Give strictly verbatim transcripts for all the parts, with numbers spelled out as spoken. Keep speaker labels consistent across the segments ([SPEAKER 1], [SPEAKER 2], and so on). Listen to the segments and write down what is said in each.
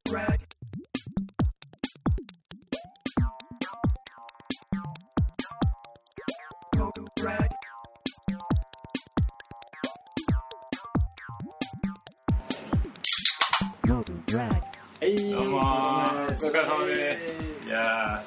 [SPEAKER 1] Rag. Go rag. Go rag.
[SPEAKER 2] はい、
[SPEAKER 3] どうもー、お疲れ様です。いや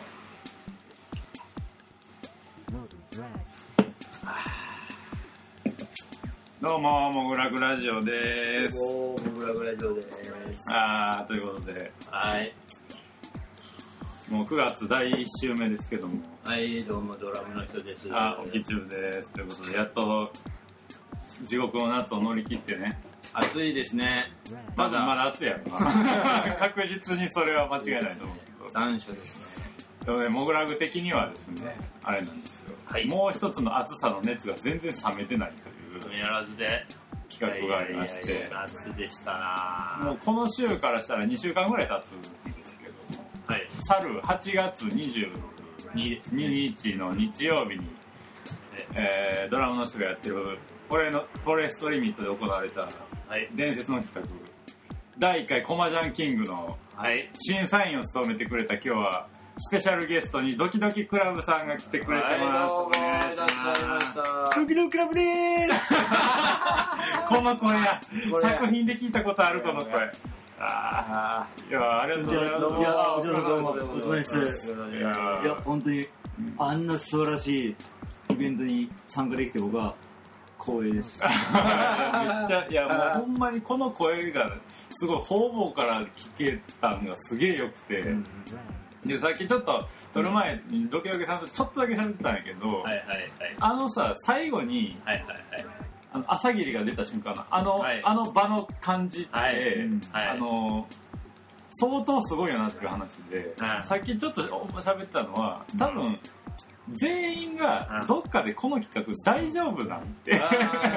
[SPEAKER 3] ー、どうも、もぐらくラジオでーす。
[SPEAKER 2] もう、もぐらぐラジオです。
[SPEAKER 3] あー、ということで、
[SPEAKER 2] はい。
[SPEAKER 3] もうくがつだいいっ週目ですけども、
[SPEAKER 2] はい、どうも、ドラムの人です。
[SPEAKER 3] あ、おきちゅうです。ということで、やっと、地獄の夏を乗り切ってね。
[SPEAKER 2] 暑いですね。
[SPEAKER 3] まだまだ暑いやろな。確実にそれは間違いないと思うけど。
[SPEAKER 2] 残暑ですね。
[SPEAKER 3] でもね、モグラグ的にはですね、あれなんですよ。はい、もう一つの暑さの熱が全然冷めてないという
[SPEAKER 2] やらずで
[SPEAKER 3] 企画がありまして、
[SPEAKER 2] いやいやいや夏でしたな。
[SPEAKER 3] もうこの週からしたらにしゅうかんぐらい経つんですけども、はい、去るはちがつにじゅうににちの日曜日に、えー、ドラムの人がやってるフォレのフォレストリミットで行われた伝説の企画、だいいっかいコマジャンキングの審査員を務めてくれた今日はスペシャルゲストにドキドキクラブさんが来てくれてます。はい、
[SPEAKER 2] どうもいらっしゃいました。
[SPEAKER 3] ドキドキクラブでーす。この声や、作品で聞いたことあるこの声。ああ、いや、ありがとうございます。
[SPEAKER 4] どうも、いや、どうも、どうも、お疲れ様です。
[SPEAKER 3] いや、
[SPEAKER 4] いや、本当に、あんな素晴らしいイベントに参加できて僕は光栄です。
[SPEAKER 3] めっちゃ、いや、もうほんまにこの声がすごい方々から聞けたのがすげえ良くて、うんでさっきちょっと撮る前にドキドキさんとちょっとだけ喋ってたんやけど、はいはいはい、あのさ最後に、はいはいはい、あの朝霧が出た瞬間のあの、はい、あの場の感じって、はいはい、あの相当すごいよなっていう話で、はい、さっきちょっと喋ってたのは多分全員がどっかでこの企画大丈夫なんて、うん、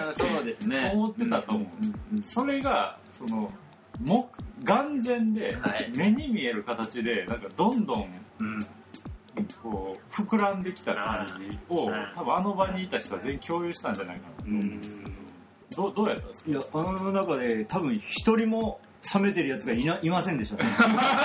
[SPEAKER 2] そうですね
[SPEAKER 3] 思ってたと思う、うん、それがそのも眼前で目に見える形でなんかどんどんこう膨らんできた感じを多分あの場にいた人は全員共有したんじゃないかなと思うんですけど、どう、どうやったんですか？
[SPEAKER 4] いや、あの中で多分一人も冷めてるやつがいな、いませんでしたね。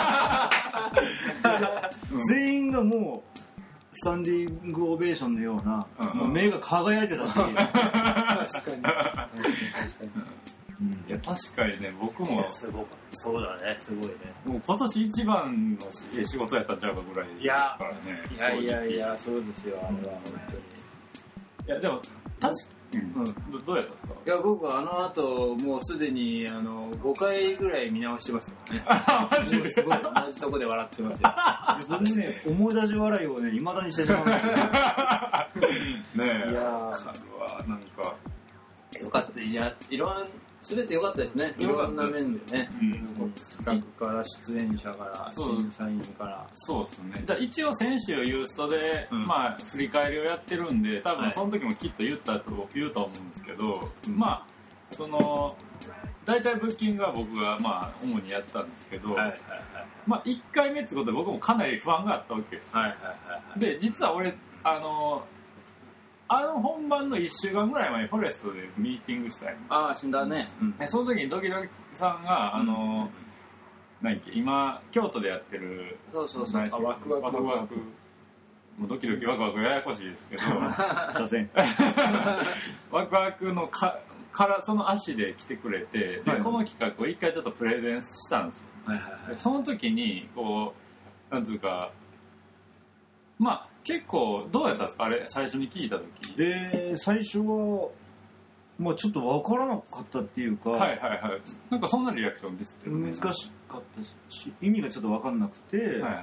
[SPEAKER 4] 全員がもうスタンディングオベーションのような、うんうん、もう目が輝いてたし。確かに確かに確かに
[SPEAKER 3] いや確かにね、僕も
[SPEAKER 2] すごかった。そうだね、すごいね。
[SPEAKER 3] もう今年一番の仕事やったんちゃうかぐらいですからね。
[SPEAKER 2] いやいやいや、そうですよ、あれは本当に。
[SPEAKER 3] いやでも確かに、うん、ど, どうやったんですか？
[SPEAKER 2] いや僕はあの後もうすでにあのごかいぐらい見直してますよね。
[SPEAKER 3] マジです
[SPEAKER 2] ごい同じとこで笑ってますよ。
[SPEAKER 4] 僕ね、思い出し笑いをね未だにしてしまうんですよ。ね
[SPEAKER 3] え。いや
[SPEAKER 2] ー、
[SPEAKER 3] なんか
[SPEAKER 2] よかった。いや、いろんすべて良かったですね。いろんな面でね、うん、企画から出演者から審査員から
[SPEAKER 3] そうですね。じゃあ一応先週ユーストで、うん、まあ振り返りをやってるんで多分その時もきっと言ったと言うと思うんですけど、はい、まあその大体ブッキングは僕がまあ主にやったんですけど、はいはいはい、まあいっかいめってことで僕もかなり不安があったわけです。はいはいはいはい、で実は俺あのあの本番のいっしゅうかんぐらい前にフォレストでミーティングしたい。
[SPEAKER 2] ああ、死んだね。
[SPEAKER 3] うん、その時にドキドキさんが、あの、うん、何っけ、今、京都でやってる、
[SPEAKER 2] そうそうそう、あワクワク。ワクワク。
[SPEAKER 3] もうドキドキワクワクややこしいですけど、させん。ワクワクのか、からその足で来てくれて、で、はい、この企画を一回ちょっとプレゼンしたんですよ。はいはいはい、その時に、こう、なんつうか、まあ、結構どうやったんですかあれ最初に聞いた時。
[SPEAKER 4] えー、最初はまあちょっと分からなかったっていうか、
[SPEAKER 3] はいはいはい、なんかそんなリアクションですって、
[SPEAKER 4] ね、難しかったし意味がちょっと分かんなくて、はいはい、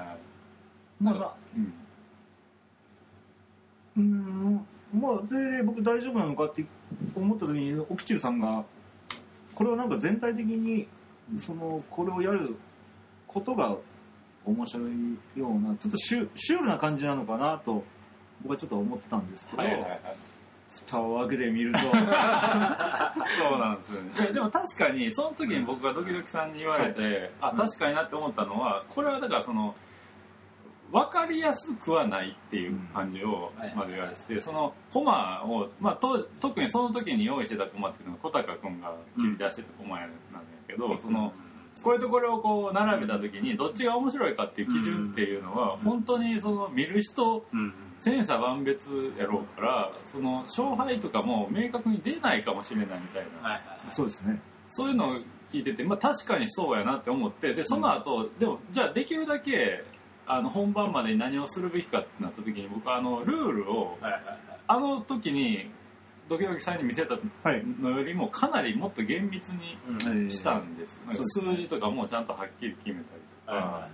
[SPEAKER 4] なんかうん、うんまあで僕大丈夫なのかって思った時に奥中さんがこれはなんか全体的にそのこれをやることが面白いようなちょっとシュ、シュールな感じなのかなと僕はちょっと思ってたんですけど、はいはいはい、蓋を開けてみるとそう
[SPEAKER 3] なんですよね。でも確かにその時に僕がドキドキさんに言われて、はい、あ確かになって思ったのはこれはだからその分かりやすくはないっていう感じをまず言われてて、そのコマを、まあ、と特にその時に用意してたコマっていうのは小高君が切り出してたコマなんだけど、そのこれとこれをこう並べた時にどっちが面白いかっていう基準っていうのは本当にその見る人千差万別やろうからその勝敗とかも明確に出ないかもしれないみたいな、
[SPEAKER 2] はいはいはい、
[SPEAKER 4] そうですね。
[SPEAKER 3] そういうのを聞いてて、まあ、確かにそうやなって思ってでその後、うん、でもじゃあできるだけあの本番までに何をするべきかってなった時に僕はあのルールを、はいはいはい、あの時にドキドキさんに見せたのよりもかなりもっと厳密にしたんです、うん、なんか数字とかもちゃんとはっきり決めたりとか、はいはいはい、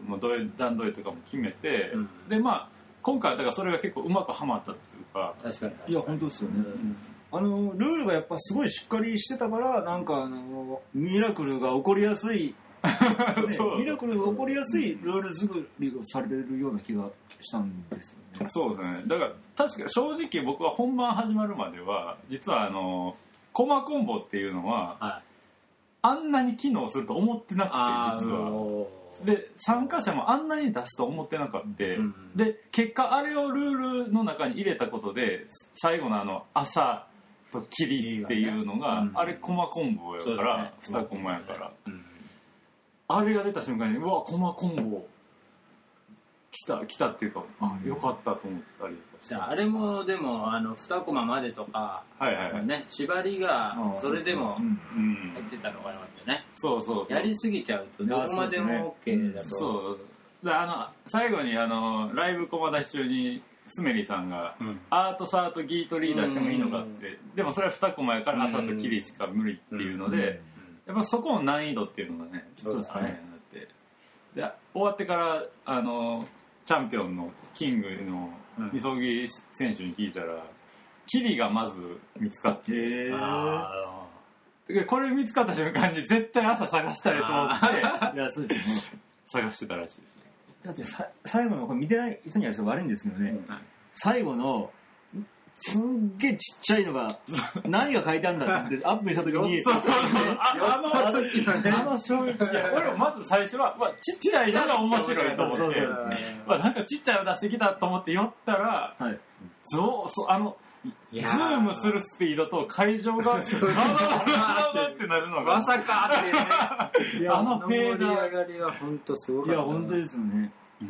[SPEAKER 3] もうどれ段取りとかも決めて、うん、でまあ今回はだからそれが結構うまくはまったっていうか
[SPEAKER 2] 確かに
[SPEAKER 4] いや本当ですよね、うんあのルールがやっぱすごいしっかりしてたからなんかあのミラクルが起こりやすい、ね、ミラクルが起こりやすいルール作りをされてるような気がしたんですよね。
[SPEAKER 3] そうですね。だから確か正直僕は本番始まるまでは実はあのコマコンボっていうのは、はい、あんなに機能すると思ってなくて実は。で参加者もあんなに出すと思ってなかった、うん、で結果あれをルールの中に入れたことで最後のあの朝とキリっていうのが、ねうん、あれコマコンボやから、ね、にコマやから、うん、あれが出た瞬間にうわコマコンボ来た来たっていうか、うん、あよかったと思ったりとかして、
[SPEAKER 2] あれもでもあのにコマまでとか、はいはいはいね、縛りがそれでも入ってたのがよかったよね。
[SPEAKER 3] そうそうそう
[SPEAKER 2] やりすぎちゃうとどこまでも OK だと。
[SPEAKER 3] そうであの最後にあのライブコマ出し中にスメリさんが、うん、アートサーとギートリーダーしてもいいのかって、うん、でもそれはにコマやから朝とキリしか無理っていうので、うん、やっぱそこの難易度っていうのがねそうですねなってで終わってからあのチャンピオンのキングの磯木選手に聞いたらキリがまず見つかって、あでこれ見つかった瞬間に絶対朝探したいと思っていやそうですね探してたらしいですね。
[SPEAKER 4] だってさ最後のこれ見てない人にはちょっと悪いんですけどね、うん、最後のすっげえちっちゃいのが何が書いてあるんだってアップした時に
[SPEAKER 3] そうそうそうあの時のねあの衝撃いや俺もまず最初は、まあ、ちっちゃいのが面白いと思って、まあ、なんかちっちゃいの出してきたと思って寄ったら、はい、そうそうあのズームするスピードと会場がガラガラってなるのが
[SPEAKER 2] まさかっていうね
[SPEAKER 3] あのフェーダー
[SPEAKER 2] 盛り上がりは本当すごかった。
[SPEAKER 4] いや本当ですよね、
[SPEAKER 2] うん、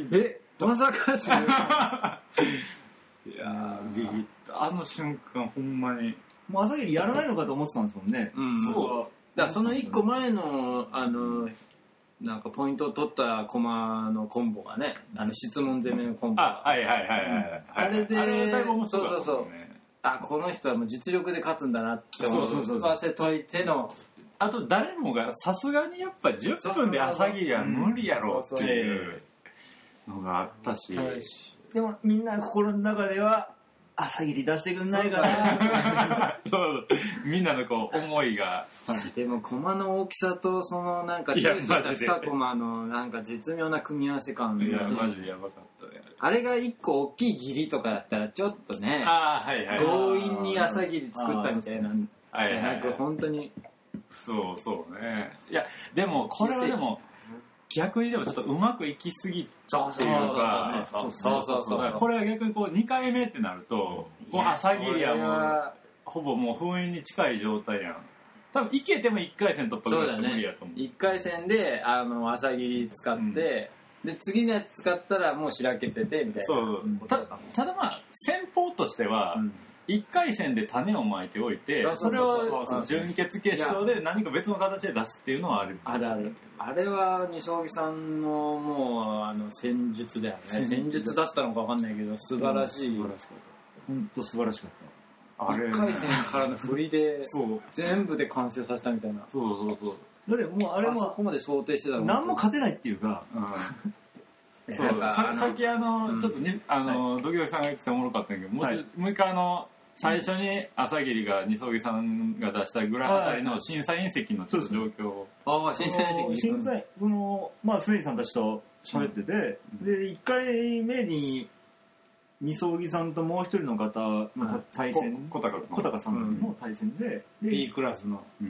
[SPEAKER 2] えまさかっていう
[SPEAKER 3] いやビビったあの瞬間ほんまに
[SPEAKER 4] もう朝霧やらないのかと思ってたんですもんね、
[SPEAKER 2] うん、そうだからそのいっこまえのあのなんかポイントを取ったコマのコンボがねあの質問攻めのコンボ
[SPEAKER 3] あはいはいはいはい、うん、
[SPEAKER 2] あれで
[SPEAKER 3] あれだいぶ面白かった、ね、
[SPEAKER 2] そうそうそうあこの人はもう実力で勝つんだなって思わせといての
[SPEAKER 3] あと誰もがさすがにやっぱじゅっぷんで朝霧は無理やろっていうのがあったし、
[SPEAKER 4] でもみんな心の中では朝霧出してくんないかな
[SPEAKER 3] そうみんなのこう思いが
[SPEAKER 2] でもコマの大きさとそのなんかチョイスしたにコマのなんか絶妙な組み合わせ感
[SPEAKER 3] いやマジでやばかったね
[SPEAKER 2] あれがいっこ大きい義理とかだったらちょっとね
[SPEAKER 3] あ、はいはい、
[SPEAKER 2] 強引に朝霧作ったみたいなんじゃなく本当に
[SPEAKER 3] そうそうねいやでもこれはでも逆にでもちょっとうまくいきすぎっていうかそうそうそうそうこれは逆にこうにかいめってなるとこう朝霧はもうほぼもう封印に近い状態やん多分いけてもいっかい戦突破ぐらいしか無理やと思う、
[SPEAKER 2] ね、いっかい戦であの朝霧使って、うん、で次のやつ使ったらもうしらけててみたいな
[SPEAKER 3] そう、うん、た, ただまあ戦法としては、うんいっかい戦で種をまいておいてそれを準決決勝で何か別の形で出すっていうのはある
[SPEAKER 2] あるあるあれは二将棋さんのもうあの戦術だよね戦術だったのか分かんないけど素晴らしい、うん、素晴らしかった
[SPEAKER 4] 本当素晴らしかった
[SPEAKER 2] あれいっかい戦からの振りで全部で完成させたみたいな
[SPEAKER 3] そうそうそう
[SPEAKER 4] だってもうあれも
[SPEAKER 2] あそこまで想定してたの
[SPEAKER 4] 何も勝てないっていうか、
[SPEAKER 3] うんそうさ, さっきあの、うん、ちょっとねあの、はい、ドキドキさんが言ってておもろかったんだけどもう、はい、もう一回あの最初に朝霧が二将棋さんが出したぐらいあたりの審査員席のちょっと状況を
[SPEAKER 2] ああ審査員席
[SPEAKER 4] 審査員そのまあスメリさんたちと喋ってて、うん、でいっかいめに二将棋さんともう一人の方の対戦
[SPEAKER 3] 小高
[SPEAKER 4] 小高さんの対戦で、
[SPEAKER 2] うん、で B クラスのうん、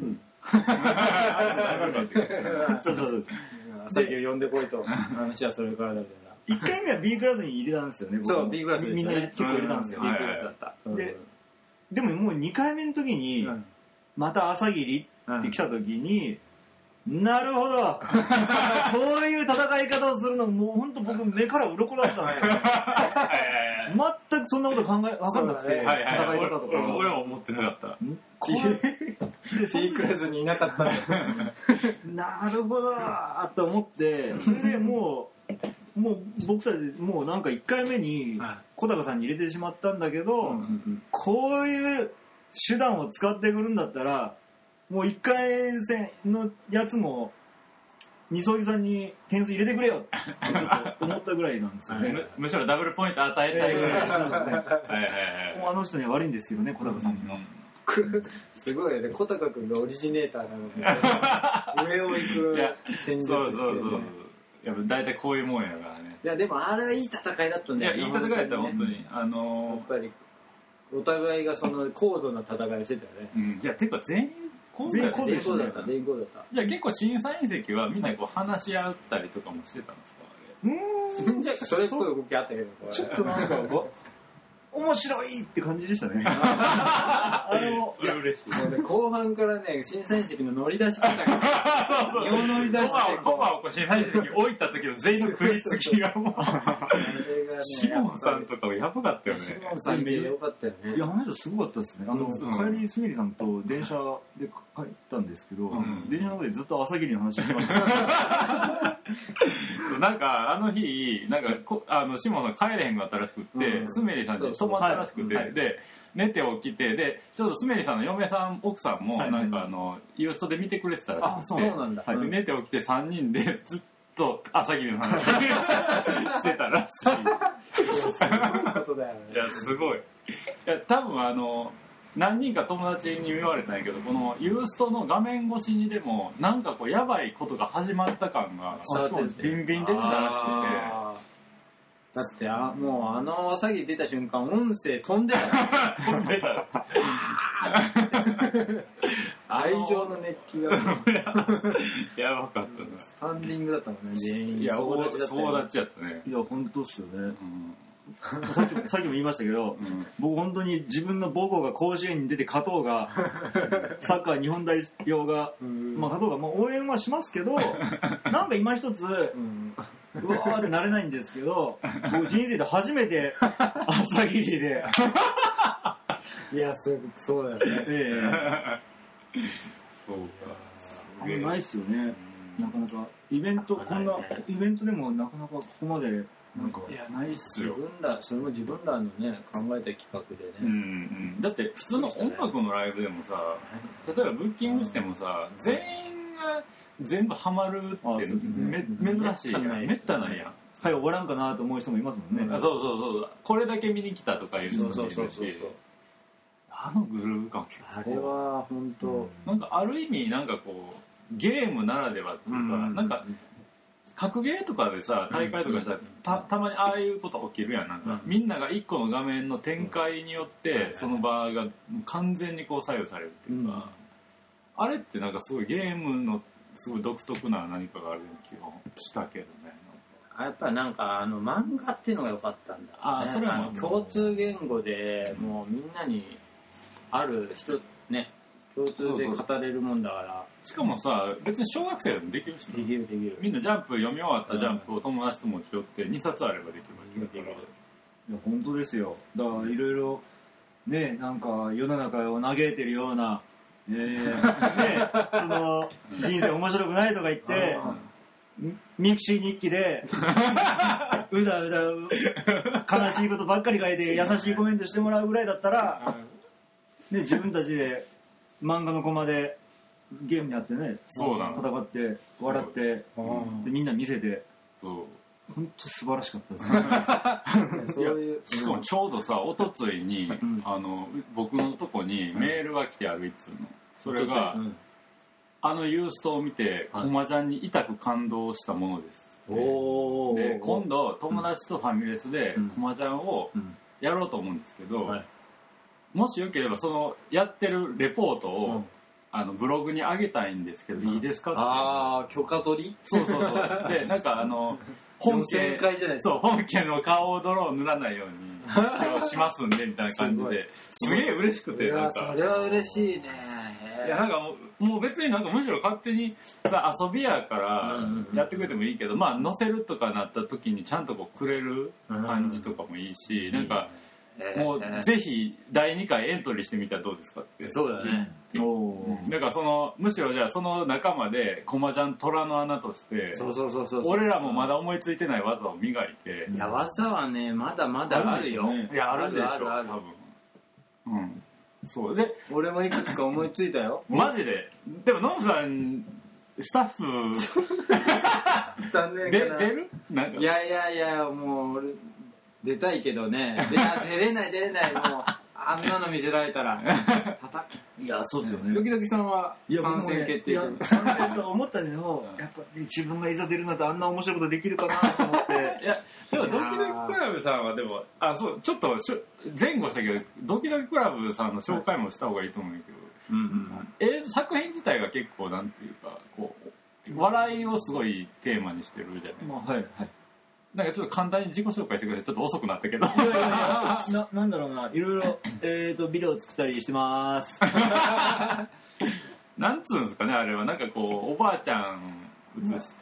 [SPEAKER 4] そうそうそう
[SPEAKER 2] 朝霧を呼んでこいと話はそれからだけど
[SPEAKER 4] いっかいめは B クラスに入れたんですよね
[SPEAKER 2] そう B クラスでしたね
[SPEAKER 4] みんな結構入れたんですよ、
[SPEAKER 2] うん、B クラスだった、
[SPEAKER 4] うん、で, でももうにかいめの時に、うん、また朝霧って来た時に、 なるほどこういう戦い方をするのもう本当僕目から鱗だったんですよ全くそんなこと考え分かんなくて、
[SPEAKER 2] ね、
[SPEAKER 4] 戦い方とか
[SPEAKER 3] 俺, 俺も思ってなかった
[SPEAKER 2] これ C クラスにいなかった
[SPEAKER 4] なるほどと思ってそれでもうもう僕たちもうなんかいっかいめに小高さんに入れてしまったんだけど、うんうん、こういう手段を使ってくるんだったらもういっかい戦のやつも二層木さんに点数入れてくれよってちょっと思ったぐらいなんですよね
[SPEAKER 3] む, むしろダブルポイント与えたいぐらい、えー、そうですねはいはい、
[SPEAKER 4] もうあの人には悪いんですけどね小高さんには、
[SPEAKER 2] うん、すごいよね小高君がオリジネーターなので上を行く戦術って、ね、
[SPEAKER 3] そうそうそうやっぱ大体こういうもんやからね
[SPEAKER 2] いやでもあれはいい戦いだったんだよね
[SPEAKER 3] いやいい戦いだった本当にあのー、
[SPEAKER 2] やっぱりお互いがその高度な戦いをしてたよね、
[SPEAKER 3] うん、じゃあてか全員こうだった
[SPEAKER 2] 全員こうだった全員こうだった
[SPEAKER 3] じゃあ結構審査員席はみんなこう話し合ったりとかもしてたんですかあ
[SPEAKER 2] れうーんじゃあそれっぽい動きあったけど
[SPEAKER 4] ちょっとなんか面白いって感じでしたねあの
[SPEAKER 3] それ嬉しい
[SPEAKER 2] もう、ね、後半からね審査員席の乗り出し方がそうそう乗り出して
[SPEAKER 3] コマをこう審査員席に置いた時の全員の食いつきがもうシモンさんとかはやばかったよね
[SPEAKER 2] シモンさん見てよかったよね
[SPEAKER 4] いやあの人すごかったですねあの、うん、帰りすみりさんと電車で帰ったんですけど、うん、電車の中でずっと朝霧の話してました
[SPEAKER 3] なんかあの日なんかこあのシモンさん帰れへんかったらしくって、うん、スメリさんに泊まったらしくて、はい、で寝て起きてでちょうどスメリさんの嫁さん奥さんもなんかあの、はい、ユーストで見てくれてたらしくて
[SPEAKER 2] そうなんだ、
[SPEAKER 3] はい、寝て起きてさんにんでずっと朝霧の話してたらしい
[SPEAKER 2] そういうことだよね
[SPEAKER 3] いやすごいいや多分あの何人か友達に言われたんやけどこのユーストの画面越しにでもなんかこうやばいことが始まった感がビンビン出てたらしくて
[SPEAKER 2] だってあもうあの朝霧出た瞬間音声飛んでた
[SPEAKER 3] 飛んでた
[SPEAKER 2] 会場の熱気が
[SPEAKER 3] やばかったな
[SPEAKER 2] スタンディングだったもんね全員
[SPEAKER 3] いや総立ちだった総立ちやったね
[SPEAKER 4] いや本当っすよね、うんさっきさっきも言いましたけど、うん、僕本当に自分の母校が甲子園に出て勝とうがサッカー日本代表が、まあ、勝とうが、まあ、応援はしますけどなんか今一つ、うん、うわーってなれないんですけど僕人生で初めて朝霧で
[SPEAKER 2] いやそそうだよね、え
[SPEAKER 3] ー、そうか
[SPEAKER 4] あんまないっすよね、うん、なかなかイベントこんなイベントでもなかなかここまでなんか
[SPEAKER 3] いやないっすよ
[SPEAKER 2] 自分らそれも自分らのね考えた企画でね、
[SPEAKER 3] うんうん、だって普通の音楽のライブでもさ例えばブッキングしてもさ、うん、全員が全部ハマるってめ、め珍しいやんめったないやん
[SPEAKER 4] はい終わらんかなと思う人もいますもんね、
[SPEAKER 3] うん、そうそうそうこれだけ見に来たとかいう人もいるしそうそうそうそうあのグルーヴ感結構
[SPEAKER 2] あれは本当、うん、
[SPEAKER 3] なんかある意味なんかこうゲームならではっていうか、うん、なんか格ゲーとかでさ大会とかさ、うん、た, たまにああいうこと起きるやんなんか、うん、みんなが一個の画面の展開によって、うん、その場が完全にこう左右されるっていうか、うん、あれってなんかすごいゲームのすごい独特な何かがあるような気がしたけどね
[SPEAKER 2] やっぱりなんかあの漫画っていうのが良かったんだ、ね、
[SPEAKER 3] あそれは
[SPEAKER 2] 共通言語でもうみんなにある人ね共通で語れるもんだから
[SPEAKER 3] しかもさ別に小学生でもできるし
[SPEAKER 2] できるできる
[SPEAKER 3] みんなジャンプ読み終わったジャンプを友達と持ち寄ってにさつあればできるわけだから
[SPEAKER 4] いや本当ですよだからいろいろねなんか世の中を嘆いてるような、えーね、その人生面白くないとか言ってミクシー日記でうだうだ悲しいことばっかり書いて優しいコメントしてもらうぐらいだったら、ね、自分たちで漫画のコマでゲームやってね
[SPEAKER 3] そうな
[SPEAKER 4] 戦って笑ってでみんな見せて
[SPEAKER 3] そう
[SPEAKER 4] 本当素晴らしかったですね
[SPEAKER 3] そういうしかもちょうどさおとついに、うん、あの僕のとこにメールが来てあるいつのそれが、うん、あのユーストを見てコマジャンに痛く感動したものですって、
[SPEAKER 2] お
[SPEAKER 3] で今度友達とファミレスでコマジャンをやろうと思うんですけど、うんはい、もしよければそのやってるレポートを、うんあのブログに上げたいんですけど、うん、いいですかって
[SPEAKER 2] ああ許可取り
[SPEAKER 3] そうそうそうでなんかあの本家
[SPEAKER 2] 会じゃない
[SPEAKER 3] そう本家の顔を泥を塗らないように今日しますんでみたいな感じですげえ嬉しくて
[SPEAKER 2] いや
[SPEAKER 3] なんか
[SPEAKER 2] それは嬉しいね
[SPEAKER 3] いやなんかももう別になんかむしろ勝手にさ遊びやからやってくれてもいいけど、まあ載せるとかなった時にちゃんとこうくれる感じとかもいいし、なんかもうぜひだいにかいエントリーしてみたらどうですかって。
[SPEAKER 2] そうだね。
[SPEAKER 3] おだからそのむしろじゃあその仲間でコマちゃん虎の穴として、
[SPEAKER 2] そうそうそうそう、
[SPEAKER 3] 俺らもまだ思いついてない技を磨いて。
[SPEAKER 2] いや技はねまだまだあるよ。
[SPEAKER 3] いやあるでしょ多分。うんそうで
[SPEAKER 2] 俺もいくつか思いついたよ。
[SPEAKER 3] マジで。でもノブさんスタッフ
[SPEAKER 2] 残念かな。
[SPEAKER 3] 出るなんか
[SPEAKER 2] いやいやいやもう俺出たいけどね。いや出れない出れないもうあんなの見せられたら。
[SPEAKER 4] いやそうですよね。
[SPEAKER 2] ドキドキさんは参戦決定。いや
[SPEAKER 4] 参戦と思ったけどやっぱり自分がいざ出るなんてあんな面白いことできるかなと思って。
[SPEAKER 3] いやでもドキドキクラブさんはでもあそうちょっとしょ前後したけどドキドキクラブさんの紹介もした方がいいと思うんだけど、うんうん、え作品自体が結構なんていうかこう笑いをすごいテーマにしてるじゃないですか。まあ、はいはい。なんかちょっと簡単に自己紹介してくれてちょっと遅くなったけど。いやいやい
[SPEAKER 4] やななんだろうないろいろえっとビデオ作ったりしてます。
[SPEAKER 3] なんつうんですかねあれはなんかこうおばあちゃん映して、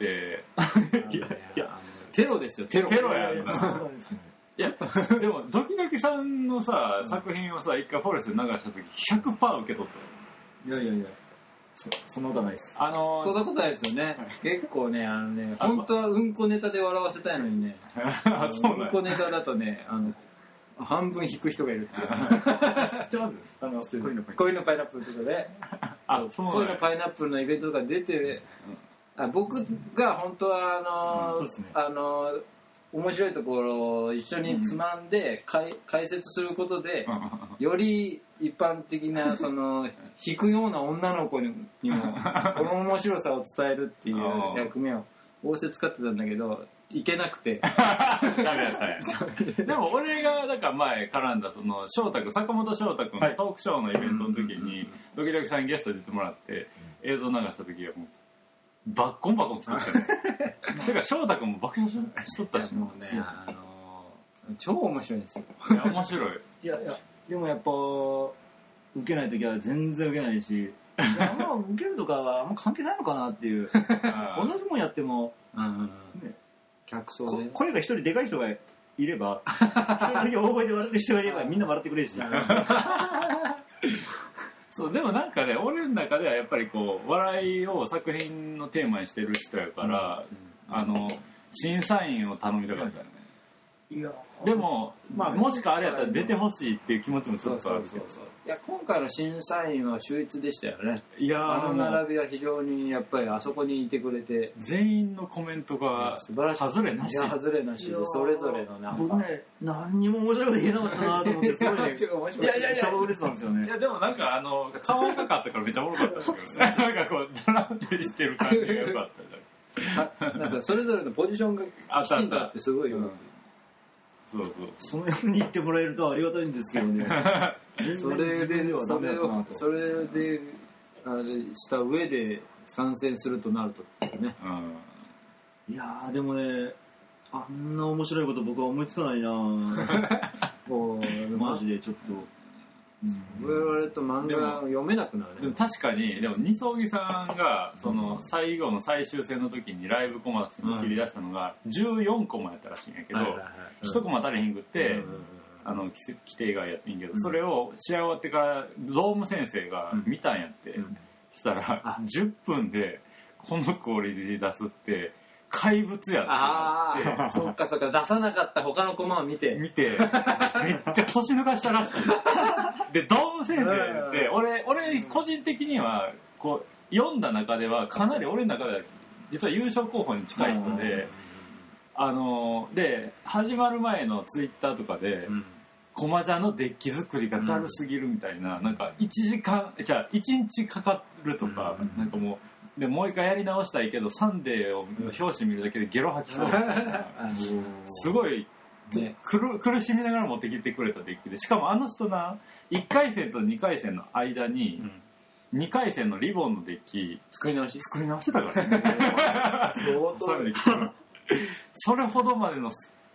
[SPEAKER 2] いやいやテロですよテロ。
[SPEAKER 3] テロやんな。いやでもドキドキさんのさ作品をさ一回フォレスで流した時 ひゃくパーセント 受け取ったよ。
[SPEAKER 4] いやいやいや。そ, そんなことないです。
[SPEAKER 3] あのー、
[SPEAKER 2] そんなことないですよね。結構ね、あのね、本当はうんこネタで笑わせたいのにね、あそううんこネタだとね、あの半分引く人がいるっていう。知ってます？あの恋のパイナップルとかで、あ、そう恋のパイナップルのイベントとか出て、あ僕が本当はあの、うんね、あの面白いところを一緒につまんで、うん、解説することで、より一般的なその引くような女の子にもこの面白さを伝えるっていう役目を仰せ使ってたんだけどいけなくて
[SPEAKER 3] ダメだったでも俺がだから前絡んだその翔太君坂本翔太君のトークショーのイベントの時にドキドキさんにゲストで出てもらって映像流した時はもうバッコンバコン来とったねてか翔太君も爆笑しとったし
[SPEAKER 2] もうね、あのー、超面白いんですよ。
[SPEAKER 3] いや面白い。
[SPEAKER 4] いやいやでもやっぱ受けない時は全然受けないしあんま受けるとかはあんま関係ないのかなっていう同じもんやっても、うんね、
[SPEAKER 2] 客層で
[SPEAKER 4] 声が一人でかい人がいれば一人だけ大声で笑ってる人がいればみんな笑ってくれるし
[SPEAKER 3] そうでもなんかね俺の中ではやっぱりこう笑いを作品のテーマにしてる人やから、うんうん、あの審査員を頼みたかったよね。いやでも、まあ、もしかあれやったら出てほしいっていう気持ちもちょっとあるけど、
[SPEAKER 2] いや今回の審査員は秀逸でしたよね。
[SPEAKER 3] いや
[SPEAKER 2] あの並びは非常にやっぱりあそこにいてくれて
[SPEAKER 3] 全員のコメントが素晴らしい。外れなし。い
[SPEAKER 2] や外れなしでそれぞれのなんか
[SPEAKER 4] 僕ね何にも面白いこと言えなかったなと思ってすごいねいやいやいや嬉しそうなんですよね。
[SPEAKER 3] いやでもなんかあの顔赤かったからめっちゃおもろかったですけどねなんかこうダランってしてる感じが良かったじゃん。
[SPEAKER 2] なんかそれぞれのポジションがきちんとあってすごいよ、うん
[SPEAKER 3] そうそう
[SPEAKER 4] そのように言ってもらえるとありがたいんですけどね
[SPEAKER 2] それでそれをそれであれした上で参戦するとなるとっていうね、
[SPEAKER 4] うん、いやーでもねあんな面白いこと僕は思いつかないなもうマジでちょっと
[SPEAKER 2] 我々と漫画読めなくなるね。
[SPEAKER 3] でも確かにでも二葬儀さんがその最後の最終戦の時にライブコマに切り出したのがじゅうよんコマやったらしいんやけどいちコマ足りへんくってあの規定外やってんけどそれを試合終わってからドーム先生が見たんやってしたらじゅっぷんでこのクオリティ出すって怪物やって
[SPEAKER 2] ああそっかそっか出さなかった他のコマを見て
[SPEAKER 3] 見てめっちゃ腰抜かしたらしいでドーム先生って俺俺個人的にはこう読んだ中ではかなり俺の中では実は優勝候補に近い人であので始まる前のツイッターとかで、うん、コマジャのデッキ作りがだるすぎるみたいな、うん、なんかいちじかんじゃあいちにちかかるとか、うん、なんかもうでもう一回やり直したいけどサンデーを表紙見るだけでゲロ吐きそうみたいなすごい、ね、苦, 苦しみながら持ってきてくれたデッキでしかもあの人ないっかい戦とにかい戦の間に、うん、にかい戦のリボンのデッキ
[SPEAKER 2] 作り直し
[SPEAKER 3] 作り直してたからねそれそれほどまでの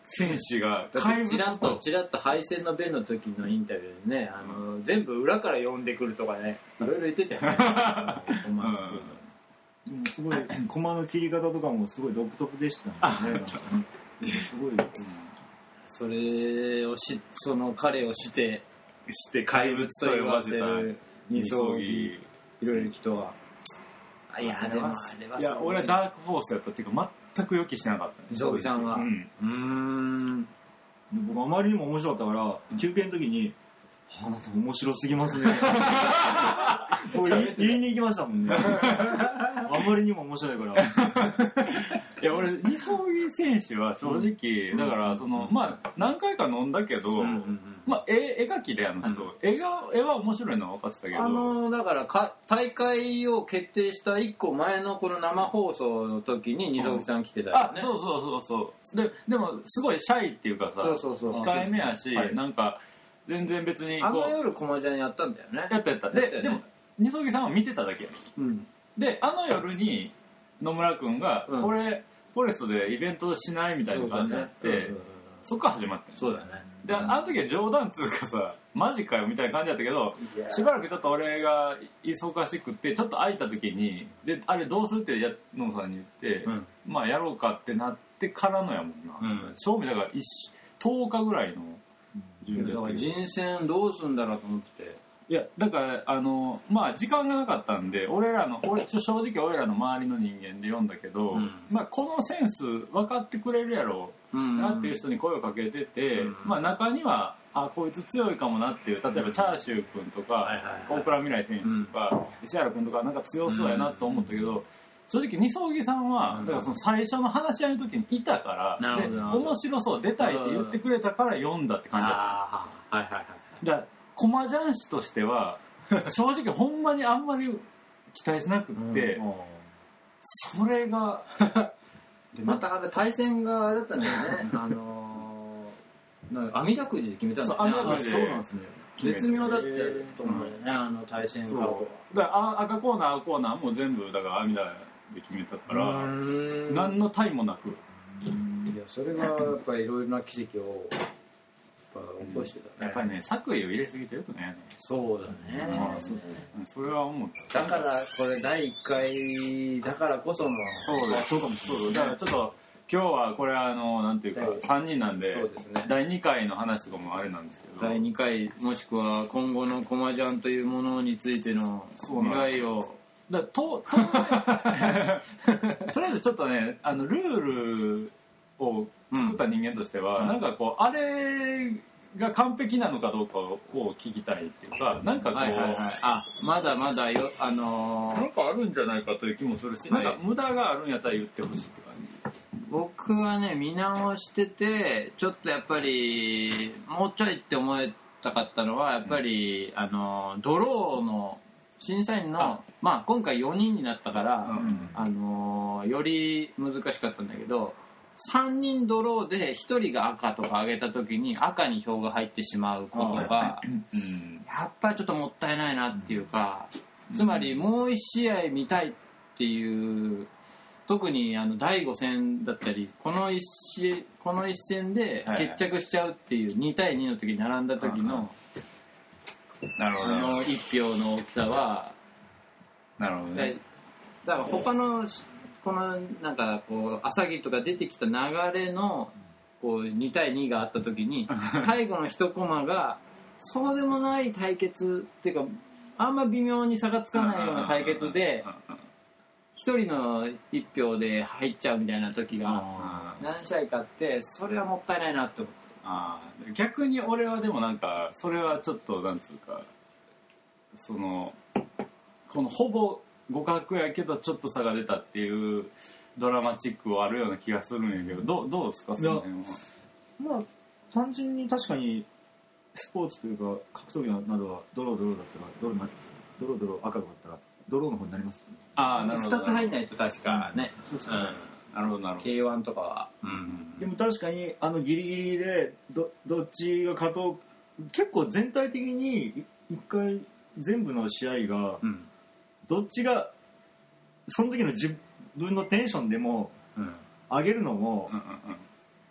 [SPEAKER 3] 選手が
[SPEAKER 2] だ
[SPEAKER 3] 怪物
[SPEAKER 2] ってチラッと
[SPEAKER 3] と
[SPEAKER 2] チラッと敗戦の弁の時のインタビューでね、あの全部裏から呼んでくるとかね、いろいろ言ってたよね。コマ作るの
[SPEAKER 4] でもすごい駒の切り方とかもすごい独特でしたね。なんかねすごい、うん
[SPEAKER 2] それをしその彼をして
[SPEAKER 3] して怪物と呼ばせた
[SPEAKER 2] 二層木
[SPEAKER 3] 木
[SPEAKER 2] ひろゆきとは。あいやでもあれは。
[SPEAKER 3] いや俺はダークホースやったっていうか全く予期しなかったね
[SPEAKER 2] 二層木さんは。
[SPEAKER 3] う
[SPEAKER 2] うんーん。
[SPEAKER 4] 僕あまりにも面白かったから休憩の時に「あなた面白すぎますね」こう言い言いに行きましたもんね。あまりにも面白いから。
[SPEAKER 3] いや俺二層木選手は正直、うん、だからそのまあ何回か飲んだけど、うんうんうん、まあ絵絵描きであの人、うん、絵が絵は面白いのは分かってたけど、
[SPEAKER 2] あのだからか大会を決定したいっこまえのこの生放送の時に二層木さん来てたよね、
[SPEAKER 3] うん、あそうそうそうそうででもすごいシャイっていうかさ
[SPEAKER 2] そうそうそう
[SPEAKER 3] 控えめやし、はい、なんか全然別にこう
[SPEAKER 2] あの夜駒ちゃんやったんだよね
[SPEAKER 3] やったやったで、
[SPEAKER 2] ね、
[SPEAKER 3] でも二層木さんは見てただけや、うん、であの夜に野村君が、うん、これフォレストでイベントしないみたいな感じになって そ,、ねうんうんうん、そっから始まって
[SPEAKER 2] そうだね
[SPEAKER 3] であの時は冗談つうかさマジかよみたいな感じだったけどしばらくちょっと俺が忙しくってちょっと空いた時にであれどうするってや野村さんに言って、うん、まあやろうかってなってからのやもんな、うん、正味だからとおかぐらいの
[SPEAKER 2] 準備だから人選どうすんだろうと思ってて
[SPEAKER 3] いやだからあのまあ時間がなかったんで俺らの俺正直俺らの周りの人間で読んだけど、うん、まあこのセンス分かってくれるやろうなっていう人に声をかけてて、うん、まあ中にはあこいつ強いかもなっていう例えばチャーシュー君とか大倉未来選手とか石原君とかなんか強そうやなと思ったけど、正直二層木さんはだからその最初の話し合いの時にいたからで面白そう出たいって言ってくれたから読んだって感じだった。
[SPEAKER 2] はいはいはい
[SPEAKER 3] だコマジャン士としては正直ほんまにあんまり期待しなくって、うん、それが
[SPEAKER 2] でまたあれ対戦がだったんだよねあのー、なんか網だくじで決めたんだよね
[SPEAKER 3] そう網だくじで
[SPEAKER 2] そうなんですね絶妙だってと思うよね、うん、あの対戦が
[SPEAKER 3] だから赤コーナー青コーナーも全部だから網だで決めたから何の対もなく
[SPEAKER 2] いやそれはやっぱりいろいろな奇跡を起こしてたね、
[SPEAKER 3] やっぱりね作為を入れすぎてよくないね
[SPEAKER 2] そうだね、
[SPEAKER 3] まあ、そうそれは思った
[SPEAKER 2] だからこれだいいっかいだからこその
[SPEAKER 3] そうだそうかもしれないだからちょっと今日はこれあのなんていうかさんにんなんで
[SPEAKER 2] そうです、ね、
[SPEAKER 3] だいにかいの話とかもあれなんですけど
[SPEAKER 2] だいにかいもしくは今後のコマジャンというものについての未来を
[SPEAKER 3] だとととりあえずちょっとねあのルールを作った人間としては、うん、なんかこうあれが完璧なのかどうかを聞きたいっていうかなんかこう、はいはいはい、
[SPEAKER 2] あまだまだよあのー、
[SPEAKER 3] なんかあるんじゃないかという気もするし、はい、なんか無駄があるんやったら言ってほしいって感じ。
[SPEAKER 2] 僕はね見直しててちょっとやっぱりもうちょいって思えたかったのはやっぱり、うん、あのドローの審査員のあまあ今回よにんになったから、うん、あのより難しかったんだけどさんにんドローでひとりが赤とか上げた時に赤に票が入ってしまうことがやっぱりちょっともったいないなっていうかつまりもういち試合見たいっていう特にあのだいご戦だったりこの 1, この一戦で決着しちゃうっていうにたいにの時に並んだ時の
[SPEAKER 3] なるほど
[SPEAKER 2] あのいち票の大きさは
[SPEAKER 3] なるほどね
[SPEAKER 2] だから他のこのなんかこう朝木とか出てきた流れのこうにたいにがあった時に最後の一コマがそうでもない対決っていうかあんま微妙に差がつかないような対決で一人の一票で入っちゃうみたいな時が何試合かあってそれはもったいないなって思って。
[SPEAKER 3] あ逆に俺はでもなんかそれはちょっとなんつうかそのこのほぼ互角やけどちょっと差が出たっていうドラマチックはあるような気がするんやけどどうどうですかその辺は。
[SPEAKER 4] まあ単純に確かにスポーツというか格闘技などはドロードローだったらドロードロードロー赤だったらドローの方になります、ね、
[SPEAKER 2] ああなるほどふたつ入んないと確かね、
[SPEAKER 4] うん、そうそう、うん、
[SPEAKER 3] なるほどなるほど
[SPEAKER 2] ケーワン とかは、
[SPEAKER 4] うん、でも確かにあのギリギリで ど, どっちが勝とう結構全体的に一回全部の試合が、うんどっちがその時の自分のテンションでも上げるのも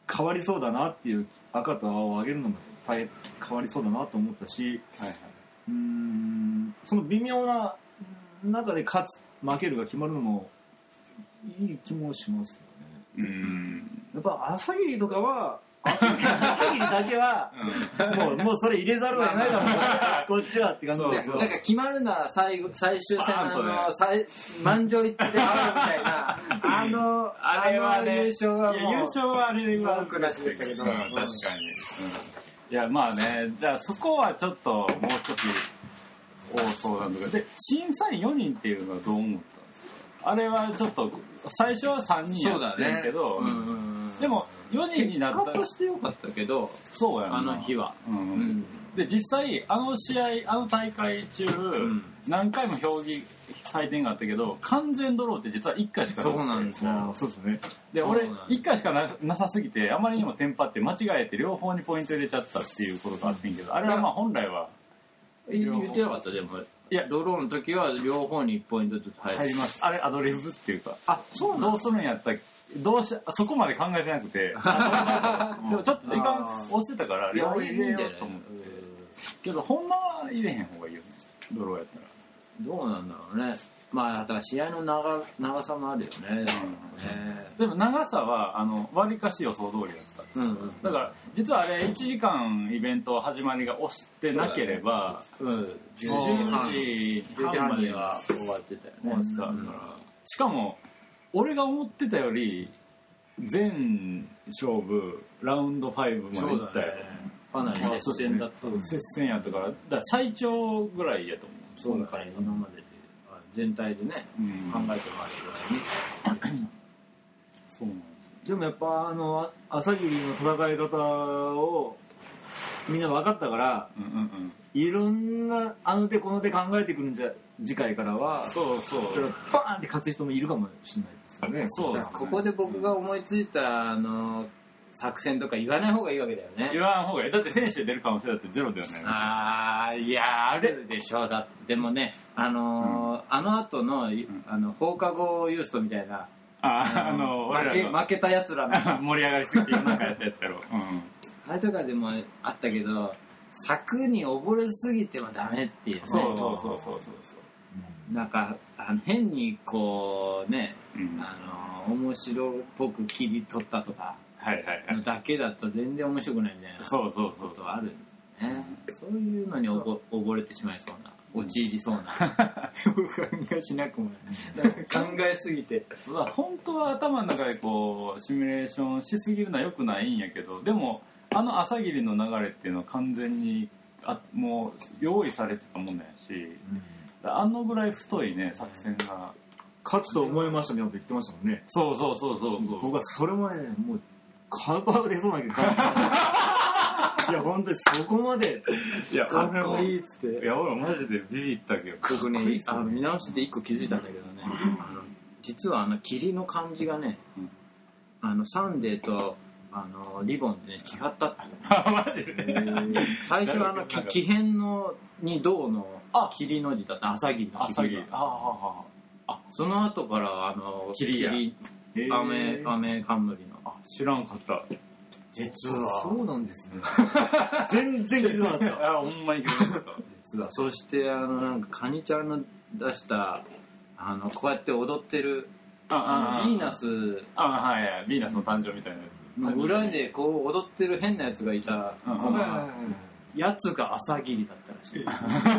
[SPEAKER 4] 変わりそうだなっていう、赤と青を上げるのも変わりそうだなと思ったし、
[SPEAKER 3] はいはい、
[SPEAKER 4] うーんその微妙な中で勝つ負けるが決まるのもいい気もしますよね。
[SPEAKER 3] うん
[SPEAKER 4] やっぱ朝霧とかは朝霧だけは、うん、もうもうそれ入れざるを得ないだろうこっちはって感じですよ。
[SPEAKER 2] なんか決まるなら最後最終戦のあの最満場一致であるみたいなあの
[SPEAKER 3] あれは、ね、
[SPEAKER 2] 優勝はもう
[SPEAKER 3] 優勝はあれは
[SPEAKER 2] 文句なしでしたけど、うん、
[SPEAKER 3] 確かに、うん、いやまあねじゃあそこはちょっともう少し多そうなんだけどで審査員よにんっていうのはどう思ったんですか。あれはちょっと最初はさんにんやってるけど、ねうんうん、でもよにんになったら
[SPEAKER 2] 結果としてよかったけど
[SPEAKER 3] そうやな
[SPEAKER 2] あの日は、
[SPEAKER 3] うんうん、で実際あの試合あの大会中、うん、何回も競技採点があったけど完全ドローって実はいっかいしかなくて
[SPEAKER 2] そうなんですよ。
[SPEAKER 4] そうですね。
[SPEAKER 3] で俺いっかいしか な, なさすぎてあまりにもテンパって間違えて両方にポイント入れちゃったっていうことがあってんけど、あれはまあ本来は
[SPEAKER 2] 言ってなかったでもいやドローの時は両方にいちポイントずつ入
[SPEAKER 3] りますあれアドリブっていうか
[SPEAKER 2] あそう
[SPEAKER 3] どうするんやったっけどうしそこまで考えてなくてでもちょっと時間押してたから両方入れようと思ってけどほんまは入れへん方がいいよねドローやったら
[SPEAKER 2] どうなんだろうね。まあだから試合の 長, 長さもあるよね、うん、ね
[SPEAKER 3] でも長さはあの割かし予想通りだったんですよ、うんうん、だから実はあれいちじかんイベント始まりが押してなければ、
[SPEAKER 2] うん、
[SPEAKER 3] じゅうじはんまでは
[SPEAKER 2] 終わってたよね、
[SPEAKER 3] うん、しかも俺が思ってたより全勝負ラウンドごまでいったよ、ね、
[SPEAKER 2] かなり接戦だった、
[SPEAKER 3] まあ、接戦やったからだから最長ぐらいやと思う
[SPEAKER 2] 今回今までで全体でね、うん、考えてもあるぐらいに
[SPEAKER 3] そうなんですよ。
[SPEAKER 4] でもやっぱあの朝霧の戦い方をみんな分かったから、うんうんうん、いろんなあの手この手考えてくるんじゃ次回からは
[SPEAKER 3] そうそう
[SPEAKER 4] バーンって勝つ人もいるかもしれないですよね。
[SPEAKER 3] そうですね。
[SPEAKER 2] ここで僕が思いついたあの作戦とか言わない方がいいわけだよね。
[SPEAKER 3] 言わん方がいい。だって選手で出る可能性だってゼロではない。
[SPEAKER 2] ああいやあるでしょう。だってでもねあのーうん、あの後の、うん、あの放課後ユーストみたいな
[SPEAKER 3] あ、あの
[SPEAKER 2] 負け負けたやつらの
[SPEAKER 3] 盛り上がりすぎてなんかやったやつやろ。うん、
[SPEAKER 2] あれとかでもあったけど柵に溺れすぎてもダメっていうね。
[SPEAKER 3] そうそうそうそうそうそう。
[SPEAKER 2] なんかあの変にこうね、うん、あの面白っぽく切り取ったとか。
[SPEAKER 3] はいはいはい、
[SPEAKER 2] だけだと全然面白くないみたいなことはあるんでね、うん、そういうのにおぼ溺れてしまいそうな陥りそうな感がしなくもない考えすぎて
[SPEAKER 3] 本当は頭の中でこうシミュレーションしすぎるのは良くないんやけどでもあの朝霧の流れっていうのは完全にあもう用意されてたもんだし、うん、あのぐらい太いね作戦が
[SPEAKER 4] 勝つと思いましたねって言ってましたもんね。
[SPEAKER 3] そうそうそうそうそう
[SPEAKER 4] 僕はそれもねもうカウパーが出そうなけどいや本当にそこまで
[SPEAKER 2] いやかっこいいっつって
[SPEAKER 3] いや俺マジでビビったけど
[SPEAKER 2] 僕ねあの見直して一個気づいたんだけどね、うん、あの実はあの霧の感じがね、うん、あのサンデーとあのリボンでね違ったって
[SPEAKER 3] マジで
[SPEAKER 2] 最初はあの木片のに銅の霧の字だった朝霧の霧がああその後からあの霧雨雨冠の
[SPEAKER 3] あ知らんかった
[SPEAKER 2] 実は
[SPEAKER 4] そうなんですね全然気づかなかった
[SPEAKER 3] あほんまに気づかなかった
[SPEAKER 2] 実はそしてあのなんかカニちゃんの出したあのこうやって踊ってるああのヴィーナス
[SPEAKER 3] あはいはいヴィーナスの誕生みたいなやつ
[SPEAKER 2] の裏でこう踊ってる変なやつがいた子がやつが朝霧だったらしい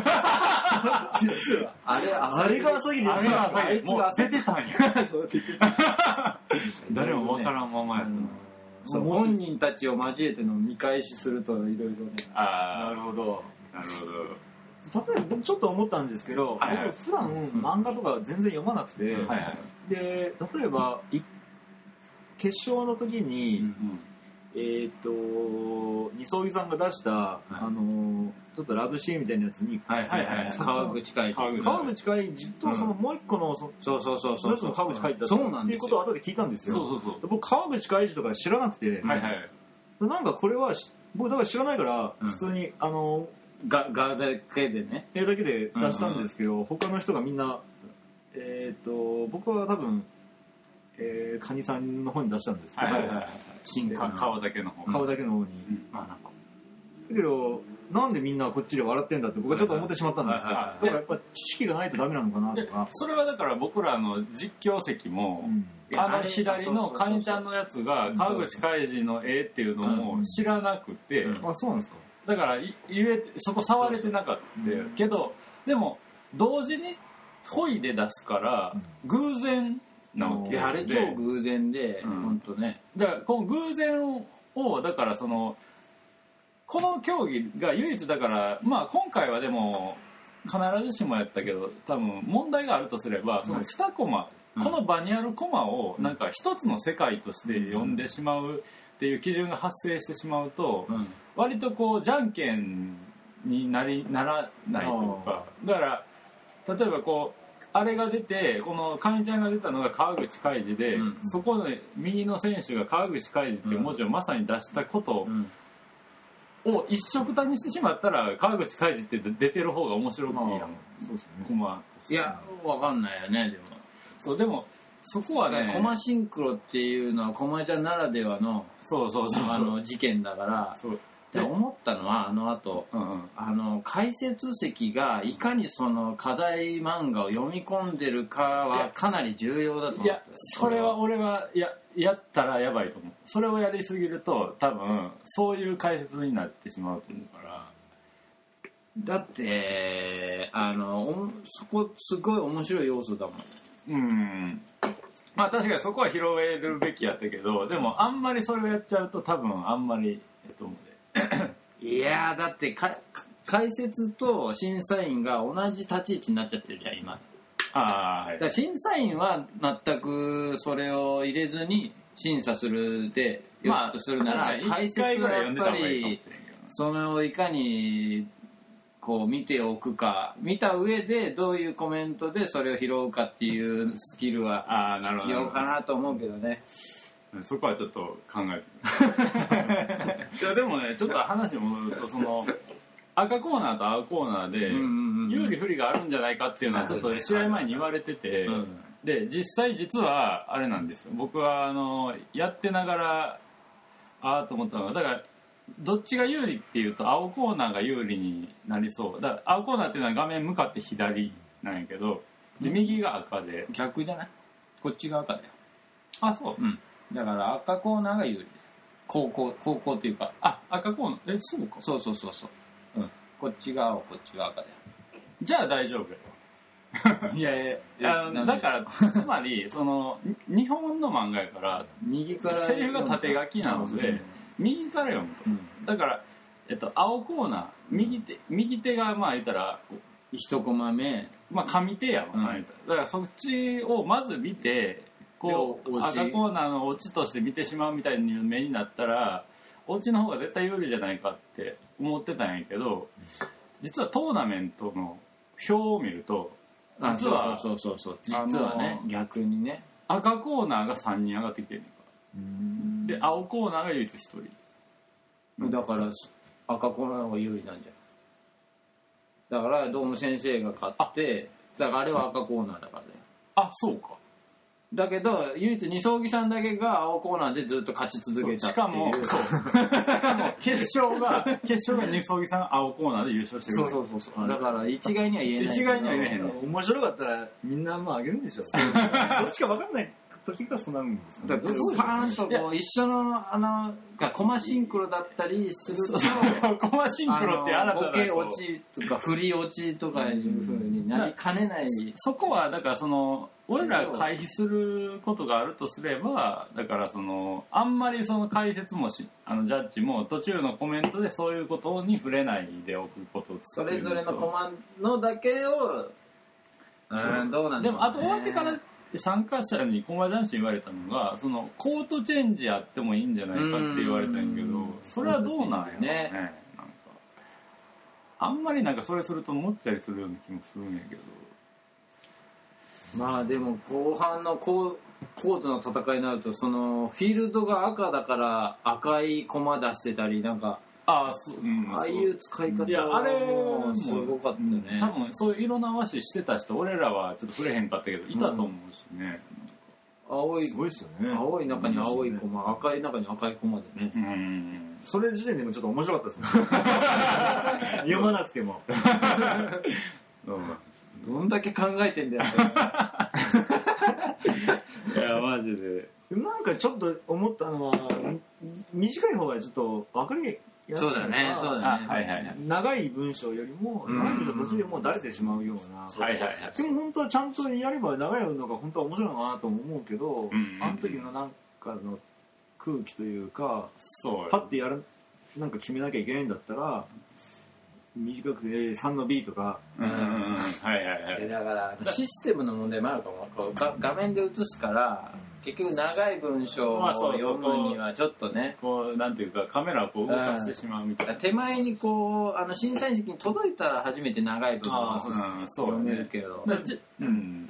[SPEAKER 2] 実はあれ
[SPEAKER 4] あれが朝霧
[SPEAKER 3] あれが朝霧もう出てたんや
[SPEAKER 2] そう出てた
[SPEAKER 3] 誰もわからんままやったの
[SPEAKER 2] そう本人たちを交えての見返しするといろいろね
[SPEAKER 3] あ
[SPEAKER 4] あなるほど
[SPEAKER 3] なるほ
[SPEAKER 4] ど例えば僕ちょっと思ったんですけど、はいはい、僕普段漫画とか全然読まなくて、
[SPEAKER 3] うんはいはい、
[SPEAKER 4] で例えば決勝の時に、うんうんえー、と二層木さんが出した、はい、あのちょっとラブシーンみたいなやつに、
[SPEAKER 2] はいはいはい、川口海
[SPEAKER 4] 二川口海二とそのもう一個のそ、うん、
[SPEAKER 2] そうそうそうそう
[SPEAKER 4] そう川口海二だったっていうことを後で聞いたんですよ。
[SPEAKER 3] そうそうそう
[SPEAKER 4] 僕川口海二とか知らなくて、
[SPEAKER 3] はいはい、
[SPEAKER 4] なんかこれは僕だから知らないから普通に、うん、あの
[SPEAKER 2] ががだけでね
[SPEAKER 4] 絵だけで出したんですけど、うんうん、他の人がみんなえっ、ー、と僕は多分えー、カニさんの方に出したんですけど、
[SPEAKER 3] はいはいはい、
[SPEAKER 4] 新
[SPEAKER 3] か顔だけの方
[SPEAKER 4] 顔だけの方に、
[SPEAKER 3] うん、
[SPEAKER 4] まあなんかだけどなんでみんなこっちで笑ってんだって僕はちょっと思ってしまったんですよ、だからやっぱ知識がないとダメなのかなとか。
[SPEAKER 3] それはだから僕らの実況席も、うん、あの左のカニちゃんのやつが川口海二の絵っていうのも知らなくて、
[SPEAKER 4] うんうん、あそうなんですか。
[SPEAKER 3] だから言えてそこ触れてなかった、うん、けどでも同時にトイで出すから偶然なわけで、
[SPEAKER 2] いやあれ超偶然で、うん、本当ね。
[SPEAKER 3] だからこの偶然をだからそのこの競技が唯一だからまあ今回はでも必ずしもやったけど多分問題があるとすればそのにコマ、うん、この場にあるコマをなんか一つの世界として読んでしまうっていう基準が発生してしまうと、うん、割とこうじゃんけんになりならないというか、だから例えばこうあれが出てこのカニちゃんが出たのが川口海二で、うん、そこの右の選手が川口海二っていう文字をまさに出したことを一色たにしてしまったら川口海二って出てる方が面白くいいやん。
[SPEAKER 2] そうですね。コマとして。いやわかんないよねでも。
[SPEAKER 3] そうでもそこはね
[SPEAKER 2] コマシンクロっていうのはコマちゃんならではの
[SPEAKER 3] そうそうそう
[SPEAKER 2] あの事件だから。そうで思ったのはあの後、うんうん、あの解説席がいかにその課題漫画を読み込んでるかはかなり重要だと思って。いや
[SPEAKER 3] それは俺はややったらやばいと思う。それをやりすぎると多分そういう解説になってしまうと思うから。
[SPEAKER 2] だってあのそこすごい面白い要素だもん。
[SPEAKER 3] うんまあ確かにそこは拾えるべきやったけど、でもあんまりそれをやっちゃうと多分あんまりえっと思う。
[SPEAKER 2] いやだってか解説と審査員が同じ立ち位置になっちゃってるじゃん今。
[SPEAKER 3] あ、はい、
[SPEAKER 2] だから審査員は全くそれを入れずに審査するでよしとするなら、まあ、解説はやっぱりそれをいかにこう見ておくか見た上でどういうコメントでそれを拾うかっていうスキルは必要かなと思うけどね。
[SPEAKER 3] そこはちょっと考えていやでもねちょっと話に戻るとその赤コーナーと青コーナーで有利不利があるんじゃないかっていうのはちょっと試合前に言われてて、うん、で実際実はあれなんですよ。僕はあのやってながらああと思ったのがだからどっちが有利っていうと青コーナーが有利になりそうだから青コーナーっていうのは画面向かって左なんやけどで右が赤で
[SPEAKER 2] 逆じゃないこっちが赤だよ。
[SPEAKER 3] あそう、うん
[SPEAKER 2] だから赤コーナーが有利。高校高校っていうか
[SPEAKER 3] あ赤コーナーえそうか
[SPEAKER 2] そうそうそうそう、うん、こっちが青こっちが赤だよ。
[SPEAKER 3] じゃあ大丈夫よ。いやいやあのだからつまりその日本の漫画やから
[SPEAKER 2] 右から
[SPEAKER 3] セリフが縦書きなので右から読むと、うん、だから、えっと、青コーナー右手右手がまあ言ったら
[SPEAKER 2] 一コマ目
[SPEAKER 3] まあ上手やもん、うん、だからそっちをまず見てこう赤コーナーのオチとして見てしまうみたいな目になったらオチの方が絶対有利じゃないかって思ってたんやけど実はトーナメントの表を見ると実は
[SPEAKER 2] そうそうそうそう実はね逆にね
[SPEAKER 3] 赤コーナーがさんにん上がってきてるで青コーナーが唯一ひとり
[SPEAKER 2] だから赤コーナーの方が有利なんじゃん。だからドーム先生が勝ってだからあれは赤コーナーだからだよ。
[SPEAKER 3] あそうか。
[SPEAKER 2] だけど唯一二層木さんだけが青コーナーでずっと勝ち続けたっていう。しかもそう
[SPEAKER 3] しかも決勝が決勝が二層木さんが青コーナーで優勝してる。
[SPEAKER 2] そうそうそうそうだから一概には言えない。
[SPEAKER 3] 一概には言えへんの。
[SPEAKER 4] 面白かったらみんなまああげるんでしょ。どっちか分かんない時がそうなるんですよ、ね。
[SPEAKER 2] だからパーンとこう一緒のあのがコマシンクロだったりすると
[SPEAKER 3] コマシンクロって新たな
[SPEAKER 2] ボケ落ちとか振り落ちとかいう風になりかねない。
[SPEAKER 3] そこはだからその俺らが回避することがあるとすればだからそのあんまりその解説もしあのジャッジも途中のコメントでそういうことに触れないでおくことを
[SPEAKER 2] それぞれのコマのだけをうんどうなんだろうね。
[SPEAKER 3] でもあと終わってから参加者にコマジャンシ言われたのがそのコートチェンジあってもいいんじゃないかって言われたんやけどそれはどうなんやろね。なんかあんまりなんかそれすると思っちゃりするような気もするんやけど
[SPEAKER 2] まあでも後半のコートの戦いになるとそのフィールドが赤だから赤いコマ出してたりなんか
[SPEAKER 3] ああ、そう、うん、
[SPEAKER 2] ああいう使い方
[SPEAKER 3] いやあれも
[SPEAKER 2] すごかったね、
[SPEAKER 3] うん、多分そういう色直ししてた人俺らはちょっと触れへんかったけどいたと思うしね、
[SPEAKER 2] 青い
[SPEAKER 4] すごいですよね。
[SPEAKER 2] 青い中に青いコマ、赤い中に赤いコマでね。
[SPEAKER 3] うん。
[SPEAKER 4] それ時点でもちょっと面白かったですね。読まなくても。
[SPEAKER 2] どんだけ考えてんだよ。
[SPEAKER 3] いや、マジで。
[SPEAKER 4] なんかちょっと思ったのは、短い方がちょっと分かりやすい。
[SPEAKER 2] そうだね、そうだね。
[SPEAKER 3] はいはいはい。
[SPEAKER 4] 長い文章よりも、
[SPEAKER 2] うん、
[SPEAKER 4] 長い文章途中でもうだれてしまうような。
[SPEAKER 3] はいはいはい。
[SPEAKER 4] でも本当はちゃんとやれば長いのが本当は面白いのかなと思うけど、
[SPEAKER 3] うんうん、
[SPEAKER 4] あの時のなんかの空気というか、
[SPEAKER 3] そう
[SPEAKER 4] パッてやる、なんか決めなきゃいけないんだったら、短くてさんの ビー とか、
[SPEAKER 3] うんうんうん、はいはいはい。
[SPEAKER 2] だからシステムの問題もあるかも。こうが画面で映すから、結局長い文章を読むにはちょっとね、
[SPEAKER 3] こうなんていうかカメラをこう動かしてしまうみたいな。
[SPEAKER 2] 手前にこうあの審査員席に届いたら初めて長い部分を読めるけど、
[SPEAKER 3] うん、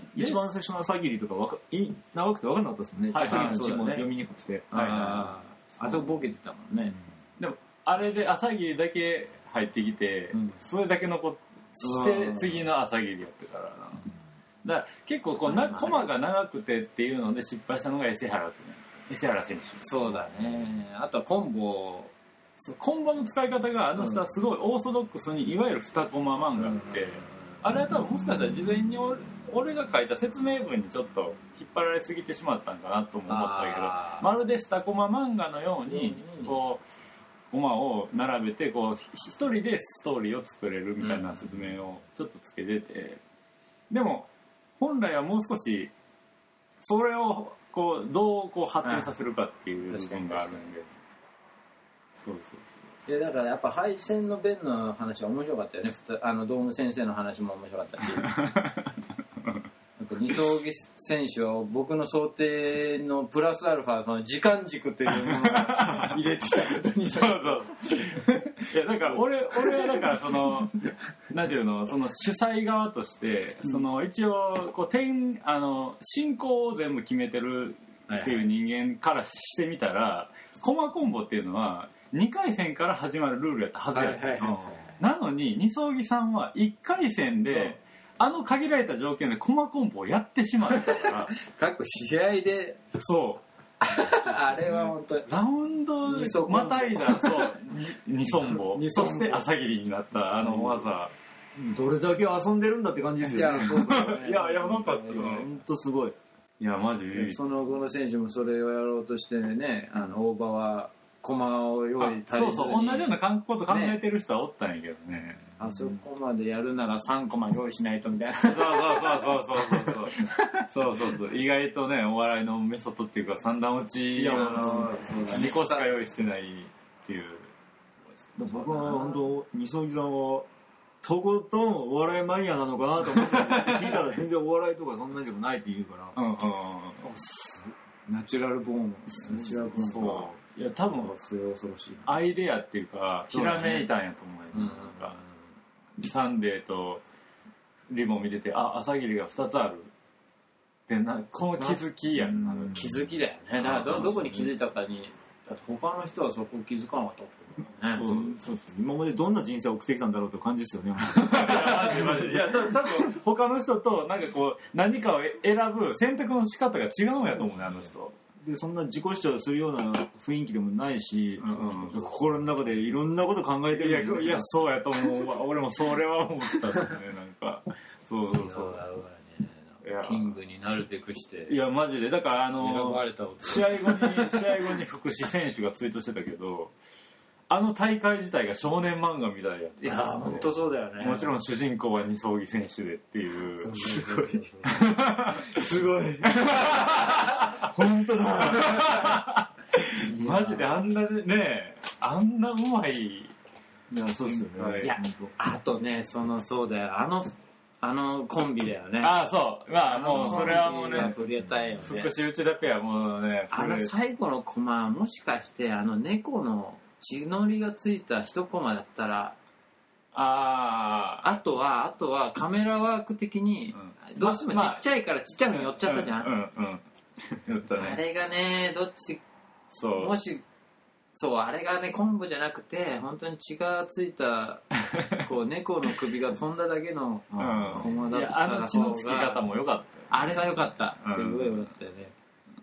[SPEAKER 4] 一番最初の朝霧とかわかい長くて分かんなかったですもんね。
[SPEAKER 3] はいはい、
[SPEAKER 4] 朝霧の字も読みにくくて、
[SPEAKER 3] はいはいはい、
[SPEAKER 2] あそこボケてたもんね。
[SPEAKER 3] でもあれで朝霧だけ入ってきて、うん、それだけ残して次の朝霧やってからな。だから結構こうなコマが長くてっていうので失敗したのがエセハラエセハラ選手。
[SPEAKER 2] そうだね。あとはコンボ、
[SPEAKER 3] コンボの使い方があの人はすごいオーソドックスにいわゆるにコマ漫画って、うん、あれは多分もしかしたら事前に 俺, 俺が書いた説明文にちょっと引っ張られすぎてしまったんかなとも思ったけど、まるでにコマ漫画のようにこうコマを並べてこう一人でストーリーを作れるみたいな説明をちょっとつけてて、でも本来はもう少しそれをこうどうこう発展させるかっていう部分があるんで、そうそうそう。
[SPEAKER 2] でだからやっぱ配線の弁の話は面白かったよね。あのドーム先生の話も面白かったし。二層木選手は僕の想定のプラスアルファその時間軸というものを入れてたことに
[SPEAKER 3] そうそういやだから俺俺はだからそのなんていうのその主催側としてその一応こう点あの進行を全部決めてるっていう人間からしてみたらコマコンボっていうのはにかい戦から始まるルールやったはずやった、はいはいはいはい、なのに二層木さんはいっかい戦で、うんあの限られた条件でコマコンボをやってしまったから
[SPEAKER 2] 各試合で
[SPEAKER 3] そう
[SPEAKER 2] あれは本当に
[SPEAKER 3] ラウンドまたいだそう二ソンボそして朝霧になったあの技
[SPEAKER 4] どれだけ遊んでるんだって感じですよね。
[SPEAKER 2] いやそうだ
[SPEAKER 3] ねいややばかったよ
[SPEAKER 4] 本当すごい。
[SPEAKER 3] いやマジ
[SPEAKER 2] その後の選手もそれをやろうとしてねあの大場はコマを用意足りずに
[SPEAKER 3] そうそう同じようなこと考えてる人はおったんやけどね、ね
[SPEAKER 2] あそこまでやるならさんコマ用意しないとみたいな
[SPEAKER 3] そうそうそうそうそうそうそうそう意外とねお笑いのメソッドっていうか三段落ちにこしか用意してないっていう
[SPEAKER 4] 僕は本当二層木さんはとことんお笑いマニアなのかなと思って聞いたら全然お笑いとかそんなにでもないって言うからうんうん
[SPEAKER 2] ナチュラルボーン
[SPEAKER 3] ナチュラルボーンそういや多分
[SPEAKER 2] 恐ろしい
[SPEAKER 3] アイデアっていうかひらめいたんやと思うよ、ね、なんかサンデーとリボン見ててあ朝霧がふたつあるってなこの気づきやん、
[SPEAKER 2] うん、気づきだよねだから ど, どこに気づいたかにだって他の人はそこ気づかなかった
[SPEAKER 4] もんねそうそう今までどんな人生を送ってきたんだろうという感じですよね
[SPEAKER 3] いやマジマジいや多分他の人となんかこう何かを選ぶ選択の仕方が違うんやと思うねあの人
[SPEAKER 4] でそんな自己主張するような雰囲気でもないし、うんうん、心の中でいろんなこと考えてるんですよ。
[SPEAKER 3] いや、いやそうやと思う俺もそれは思ったですねなんかそうそうそう
[SPEAKER 2] いやキングになるべくして
[SPEAKER 3] いやマジでだからあの
[SPEAKER 2] 選ばれた
[SPEAKER 3] 試合後に試合後に福士選手がツイートしてたけどあの大会自体が少年漫画みたいやった。
[SPEAKER 2] いや本当そうだよね。
[SPEAKER 3] もちろん主人公は二層木選手でっていう。
[SPEAKER 4] すごい。すごい。本当だ。
[SPEAKER 3] マジであんなね、あんなうまい。い
[SPEAKER 4] やそうですよね。
[SPEAKER 2] いやあとねそのそうだよあのあのコンビだよね。
[SPEAKER 3] ああそうまあもうそれはもうね。
[SPEAKER 2] 触れたいよね。
[SPEAKER 3] 福士内田ペアもうね。
[SPEAKER 2] あの最後のコマもしかしてあの猫の血のりがついた一コマだったら
[SPEAKER 3] あ
[SPEAKER 2] あとはあとはカメラワーク的に、うん、どうしてもちっちゃいからちっちゃいのに寄っちゃったじゃん、
[SPEAKER 3] うんうんうん寄ったね、
[SPEAKER 2] あれがねどっちそうもしそうあれがね昆布じゃなくて本当に血がついたこう猫の首が飛んだだけのコマだったら、うん、いや
[SPEAKER 3] あの血のつき方も良かったよ、
[SPEAKER 2] あれが良かったすごい良かったよね、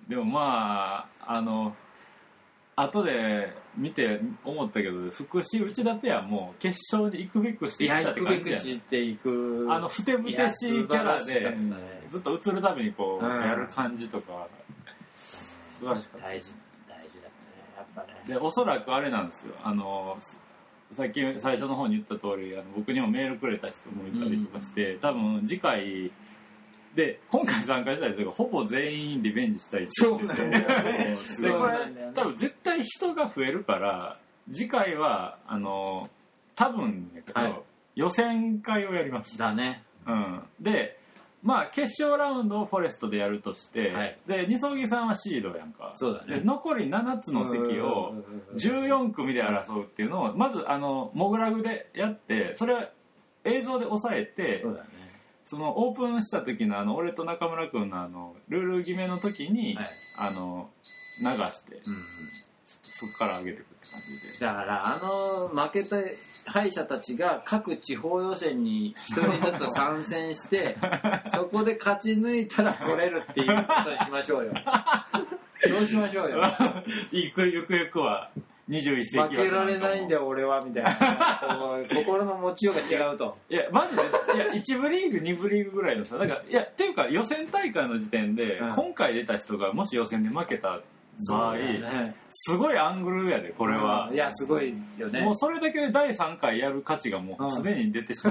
[SPEAKER 3] でもまああの後で見て思ったけど福士内田ペアも決勝に行くべくして
[SPEAKER 2] いや
[SPEAKER 3] きたって
[SPEAKER 2] 行くべく
[SPEAKER 3] 感じや
[SPEAKER 2] していく
[SPEAKER 3] あのふてぶてしいキャラでずっと映るたびにこう
[SPEAKER 2] うん
[SPEAKER 3] やる感じとか素晴らしかった。
[SPEAKER 2] 大事大事だねやっぱね。
[SPEAKER 3] でおそらくあれなんですよあのさっき最初の方に言った通りあの僕にもメールくれた人もいたりとかして、うん、多分次回で今回参加した人がほぼ全員リベンジしたいって
[SPEAKER 2] そうなんだよね
[SPEAKER 3] でこれ多分絶対人が増えるから次回はあの多分だけど、はい、予選会をやります
[SPEAKER 2] だね、
[SPEAKER 3] うん、でまあ決勝ラウンドをフォレストでやるとして、はい、で二曽木さんはシードやんか
[SPEAKER 2] そうだね
[SPEAKER 3] で残りななつの席をじゅうよん組で争うっていうのをまずあのモグラグでやってそれは映像で抑えて
[SPEAKER 2] そうだね
[SPEAKER 3] そのオープンした時のあの俺と中村君のあのルール決めの時に、はい、あの流して、うんうん、そこから上げていくって感じで
[SPEAKER 2] だからあの負けた敗者たちが各地方予選に一人ずつ参戦してそこで勝ち抜いたら来れるっていうことにしましょうよそうしましょうよ
[SPEAKER 3] ゆくゆくゆくはにじゅういっ世紀
[SPEAKER 2] 負けられないんだよ俺はみたいな心の持ちようが違うと
[SPEAKER 3] いやマジでいやいち部リーグに部リーグぐらいのさだからいやっていうか予選大会の時点で、うん、今回出た人がもし予選で負けた場合、ね、すごいアングルやでこれは、
[SPEAKER 2] うん、いやすごいよね
[SPEAKER 3] もうそれだけでだいさんかいやる価値がもうすでに出てしまう、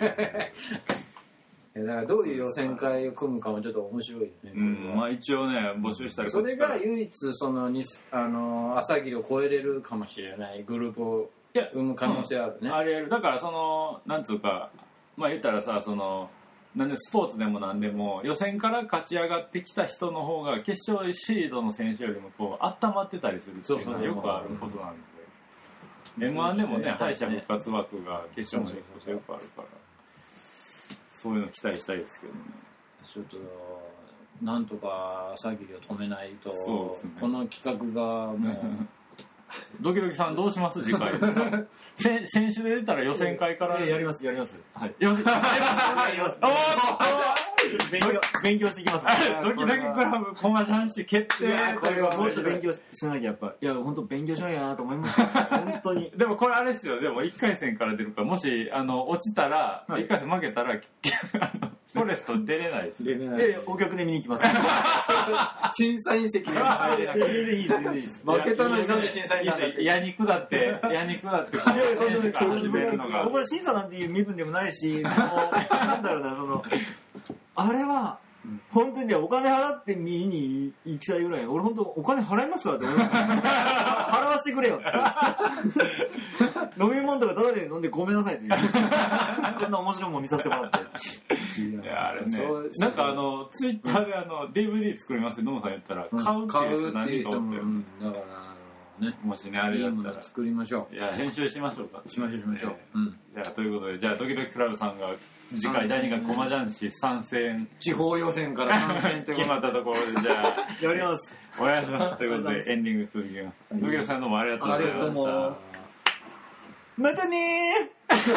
[SPEAKER 2] うん、だからどういう予選会を組むかもちょっと面白いよね、
[SPEAKER 3] うんまあ、一応ね募集したり
[SPEAKER 2] それが唯一そのにあの朝霧を超えれるかもしれないグループを生む可能性あるね、
[SPEAKER 3] うん、ありえるだからそのなんつうかまあ言ったらさそのなんでスポーツでもなんでも予選から勝ち上がってきた人の方が決勝シードの選手よりもこう温まってたりするっていうのはよくあることなんで エムワン でもね敗者復活枠が決勝まで行くことよくあるからそういうの期待したいですけどね
[SPEAKER 2] ちょっとなんとか朝霧を止めないと、
[SPEAKER 3] そうですね、
[SPEAKER 2] この企画がもう
[SPEAKER 3] ドキドキさんどうします次回せ選手で出たら予選会から、
[SPEAKER 4] えー、やりますやります、
[SPEAKER 3] はい、やりますやります
[SPEAKER 4] 勉強勉強していきます
[SPEAKER 3] ドキドキクラブコマジャンシ決定。
[SPEAKER 4] いやこれはもっと勉強しなきゃやっぱいや本当勉強しなきゃなと思います本当に
[SPEAKER 3] でもこれあれですよでもいっかい戦から出るからもしあの落ちたら、はい、いっかい戦負けたらフォレスト出れないです。
[SPEAKER 2] 出れない。
[SPEAKER 4] でお客で見に行きます。
[SPEAKER 2] 審査員席に入れない。
[SPEAKER 4] 全然いいです全然いいです。
[SPEAKER 2] 負けたのになんで審査員なんだって。
[SPEAKER 3] いや肉だっていや肉だって。いや
[SPEAKER 4] そんなに決めるのが。僕は審査なんていう身分でもないし、そのなんだろうなそのあれは。本当にねお金払って見に行きたいぐらい俺本当お金払いますからって思います払わせてくれよ飲み物とかタダで飲んでごめんなさいってこんな面白いもん見させてもらって
[SPEAKER 3] いやあれねなんかあのツイッターであの ディーブイディー 作りますって野茂さん言ったら買うっていう人何と思ってだからあのねもしねあれだったら
[SPEAKER 2] 作りましょう
[SPEAKER 3] いや編集しましょうか
[SPEAKER 2] しましょうしましょううん
[SPEAKER 3] じゃあということでじゃあドキドキクラブさんが次回だいにかいコマジャンシ参戦
[SPEAKER 2] 地方予選から参戦って
[SPEAKER 3] 決まったところでじゃあ
[SPEAKER 4] やります
[SPEAKER 3] お願いしますということでエンディング続きますドキドキさんどうもありがとうございました
[SPEAKER 4] またね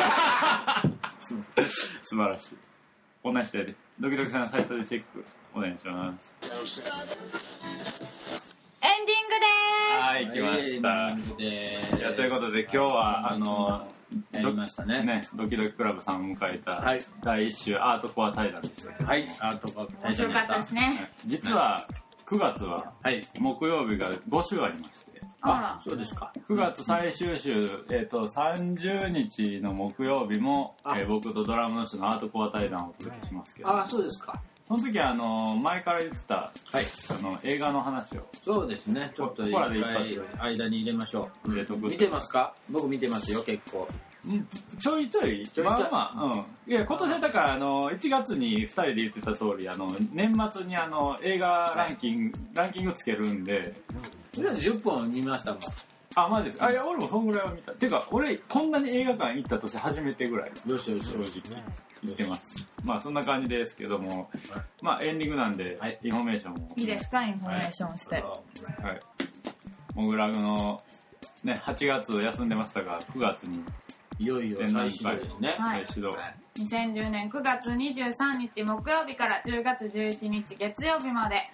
[SPEAKER 3] ー素晴らしいこんな人やでドキドキさんのサイトでチェックお願いします
[SPEAKER 5] エンディングでーす
[SPEAKER 3] はい来ましたいやということで今日はあの
[SPEAKER 2] やりましたね
[SPEAKER 3] ねドキドキクラブさんを迎えた、はい、だいいっ週アートコア対談でした
[SPEAKER 2] はいアートコア
[SPEAKER 5] 面白かったですね
[SPEAKER 3] 実はくがつは木曜日がご週ありまして
[SPEAKER 2] あそうですか
[SPEAKER 3] くがつ最終週、えー、とさんじゅうにちの木曜日も、えー、僕とドラムの人のアートコア対談をお届けしますけど
[SPEAKER 2] あそうですか
[SPEAKER 3] その時はあの前から言ってた、はい、あの映画の話を
[SPEAKER 2] そうですねちょっと一回間に入れましょう入れとく見てますか僕見てますよ結構
[SPEAKER 3] ちょいちょい
[SPEAKER 2] ちょいちょい
[SPEAKER 3] まあまあうんいや今年はだからあのいちがつにふたりで言ってた通りあの年末にあの映画ランキング、はい、ランキングつけるんで
[SPEAKER 2] とりあえずじゅっぽん見ましたもん
[SPEAKER 3] あマジですあいや俺もそんぐらいは見たていうか俺こんなに映画館行ったとして初めてぐらい
[SPEAKER 2] よしよし
[SPEAKER 3] 正直行ってますまあそんな感じですけどもまあエンディングなんで、はい、インフォメーションも
[SPEAKER 5] いいですかインフォメーションしてはい、
[SPEAKER 3] はい、モグラグのねはちがつ休んでましたがくがつに
[SPEAKER 2] いよいよ再始動ですね、
[SPEAKER 5] はい、
[SPEAKER 3] 再始動
[SPEAKER 5] にせんじゅうねんくがつにじゅうさんにち木曜日からじゅうがつじゅういちにち月曜日まで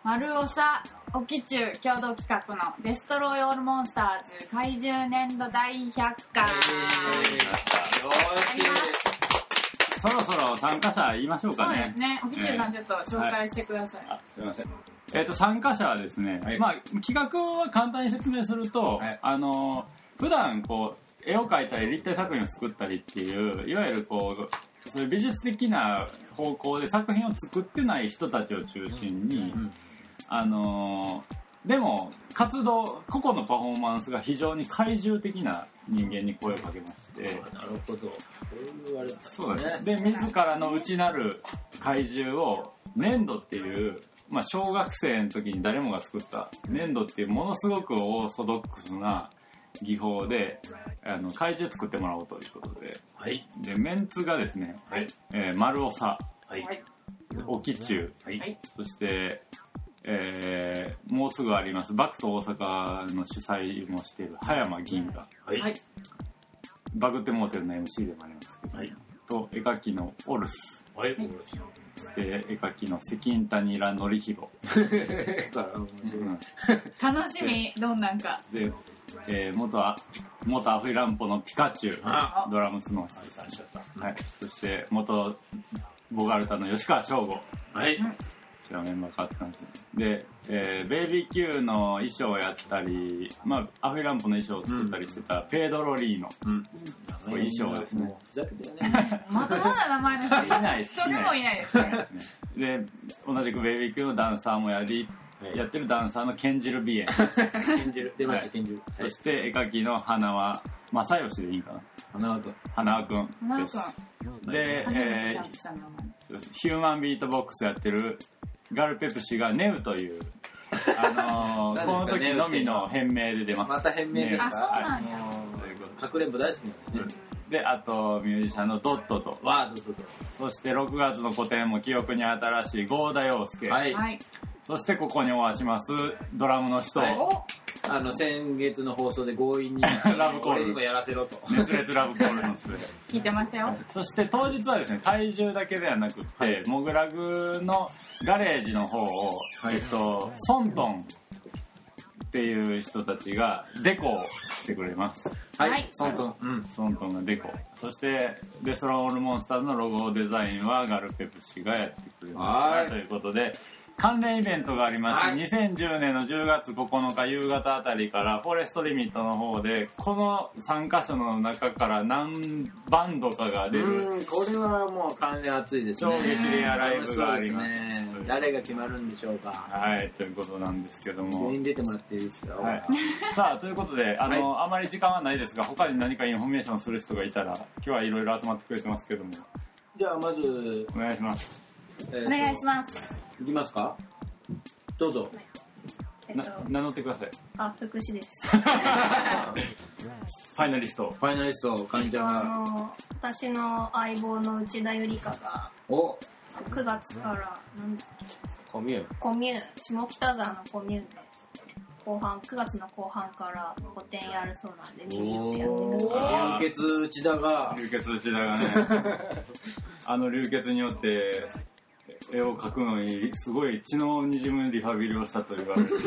[SPEAKER 5] 丸尾さ沖中共同企画のデストロイオールモンスターズ怪獣年度だいひゃっかい、
[SPEAKER 2] よーし
[SPEAKER 3] そろそろ参加者言いましょうかね。
[SPEAKER 5] そうですね。沖中さんちょっと紹介してください。
[SPEAKER 3] あ、すいません。えっと、参加者はですね、
[SPEAKER 2] はい
[SPEAKER 3] まあ、企画は簡単に説明すると、
[SPEAKER 2] はい
[SPEAKER 3] あの、普段こう、絵を描いたり立体作品を作ったりっていう、いわゆるこう、そういう美術的な方向で作品を作ってない人たちを中心に、
[SPEAKER 2] うん
[SPEAKER 3] あのでも活動個々のパフォーマンスが非常に怪獣的な人間に声をかけまして、
[SPEAKER 2] なるほど。そういうあれだ
[SPEAKER 3] そうですね。で、自らの内なる怪獣を粘土っていう、まあ、小学生の時に誰もが作った粘土っていうものすごくオーソドックスな技法であの怪獣作ってもらおうということで、
[SPEAKER 2] はい。
[SPEAKER 3] でメンツがですね、
[SPEAKER 2] はい。
[SPEAKER 3] えー、丸長、
[SPEAKER 2] はい。
[SPEAKER 5] はい。
[SPEAKER 3] 沖中、
[SPEAKER 2] はい。
[SPEAKER 5] はい。
[SPEAKER 3] そして、えー、もうすぐありますバクと大阪の主催もしている葉山銀河、
[SPEAKER 2] はい。
[SPEAKER 5] はい。
[SPEAKER 3] バグってモーテルの エムシー でもありますけど、
[SPEAKER 2] はい。
[SPEAKER 3] と絵描きのオルス、
[SPEAKER 2] はい。
[SPEAKER 3] そして絵描きの関谷良則弘、
[SPEAKER 2] から面白い。
[SPEAKER 3] うん
[SPEAKER 5] 楽しみ、どんなんか。
[SPEAKER 3] で、えー、元あ元アフリランポのピカチュウ、
[SPEAKER 2] あ
[SPEAKER 3] ドラムスの人さん、はい、そして元ボガルタの吉川翔吾、
[SPEAKER 2] はい。
[SPEAKER 3] こちらメンバー変わってたんですね。で、えー、ベイビー Q の衣装をやったり、まあ、アフリランポの衣装を作ったりしてた、ペードロリーノ、
[SPEAKER 2] うん。
[SPEAKER 3] これ衣装ですね。
[SPEAKER 2] ふざけてるね。
[SPEAKER 5] まともな名前の人
[SPEAKER 3] いないです
[SPEAKER 5] 一人もいないですね。
[SPEAKER 3] で、同じくベイビー Q のダンサーもやり、
[SPEAKER 2] はい
[SPEAKER 3] やってるダンサーのケンジルビエン、
[SPEAKER 2] ケンジル。出ました、
[SPEAKER 3] はい
[SPEAKER 2] ケンジル。
[SPEAKER 3] そして絵描きの花輪正義でいいかな、
[SPEAKER 2] 花輪君。
[SPEAKER 3] 花輪くん
[SPEAKER 5] なん
[SPEAKER 3] です。
[SPEAKER 5] か、
[SPEAKER 3] で、
[SPEAKER 5] 初めて
[SPEAKER 3] え
[SPEAKER 5] ジャンプした名前。
[SPEAKER 3] ー、ヒューマンビートボックスやってるガルペプシがネウという、あのー、この時のみの変名で出ます。
[SPEAKER 2] また変名ですか
[SPEAKER 5] あ、そうなんや。
[SPEAKER 3] ということ
[SPEAKER 2] かくれんぼ大好きなんでね。
[SPEAKER 3] で、あとミュージシャンのドットと、
[SPEAKER 2] わー、どうぞどう
[SPEAKER 3] そしてろくがつの個展も記憶に新しい郷田洋介、
[SPEAKER 2] ぞ。はい。
[SPEAKER 5] はい。
[SPEAKER 3] そしてここにお会いしますドラムの人、
[SPEAKER 2] はい
[SPEAKER 5] お、
[SPEAKER 2] あの、先月の放送で強引に、
[SPEAKER 3] ラブコール
[SPEAKER 2] 俺にもやらせろと。
[SPEAKER 3] 熱烈ラブコールの末。
[SPEAKER 5] 聞いてましたよ。
[SPEAKER 3] そして当日はですね、体重だけではなくって、
[SPEAKER 2] はい
[SPEAKER 3] モグラグのガレージの方を、
[SPEAKER 2] はい
[SPEAKER 3] えっと、ソントンっていう人たちがデコをしてくれます。
[SPEAKER 2] は
[SPEAKER 5] はい
[SPEAKER 2] い。そんと、うん。
[SPEAKER 3] ソントンがデコ。そして、デストロールモンスターズのロゴデザインはガルペプシがやってくれました。
[SPEAKER 2] はい
[SPEAKER 3] ということで、関連イベントがありまして、
[SPEAKER 2] はい
[SPEAKER 3] にせんじゅうねんのじゅうがつここのか夕方あたりからフォレストリミットの方でこのさんかしょの中から何バンドかが出る
[SPEAKER 2] うん、これはもう完全熱いですね。
[SPEAKER 3] 衝撃レアライブがあります。
[SPEAKER 2] そうですね。誰が決まるんでしょうか。
[SPEAKER 3] はい、ということなんですけども
[SPEAKER 2] 全員出てもらっていいですか。
[SPEAKER 3] はい、さあということであの、あまり時間はないですが他に何かインフォメーションする人がいたら今日はいろいろ集まってくれてますけども
[SPEAKER 2] じゃあまず、
[SPEAKER 3] お願いします。
[SPEAKER 2] えーと
[SPEAKER 5] お願いします。
[SPEAKER 2] いきますか。どうぞ。
[SPEAKER 3] な
[SPEAKER 6] えっと、
[SPEAKER 3] 名乗ってください。
[SPEAKER 6] あ、福士です。
[SPEAKER 3] ファイナリスト。
[SPEAKER 2] ファイナリスト、かんちゃん
[SPEAKER 6] あ
[SPEAKER 2] が。
[SPEAKER 6] の、私の相棒の内田ゆりかが、
[SPEAKER 2] お、
[SPEAKER 6] くがつから、なんだっけ、
[SPEAKER 2] コミューン。
[SPEAKER 6] コミューン、下北沢のコミューンで、後半、くがつの後半から個展やるそうなんで、見に行ってやってください。
[SPEAKER 2] 流血内田が、
[SPEAKER 3] 流血内田がね、あの流血によって絵を描くのにすごい血の滲むリハビリをしたと言われてる。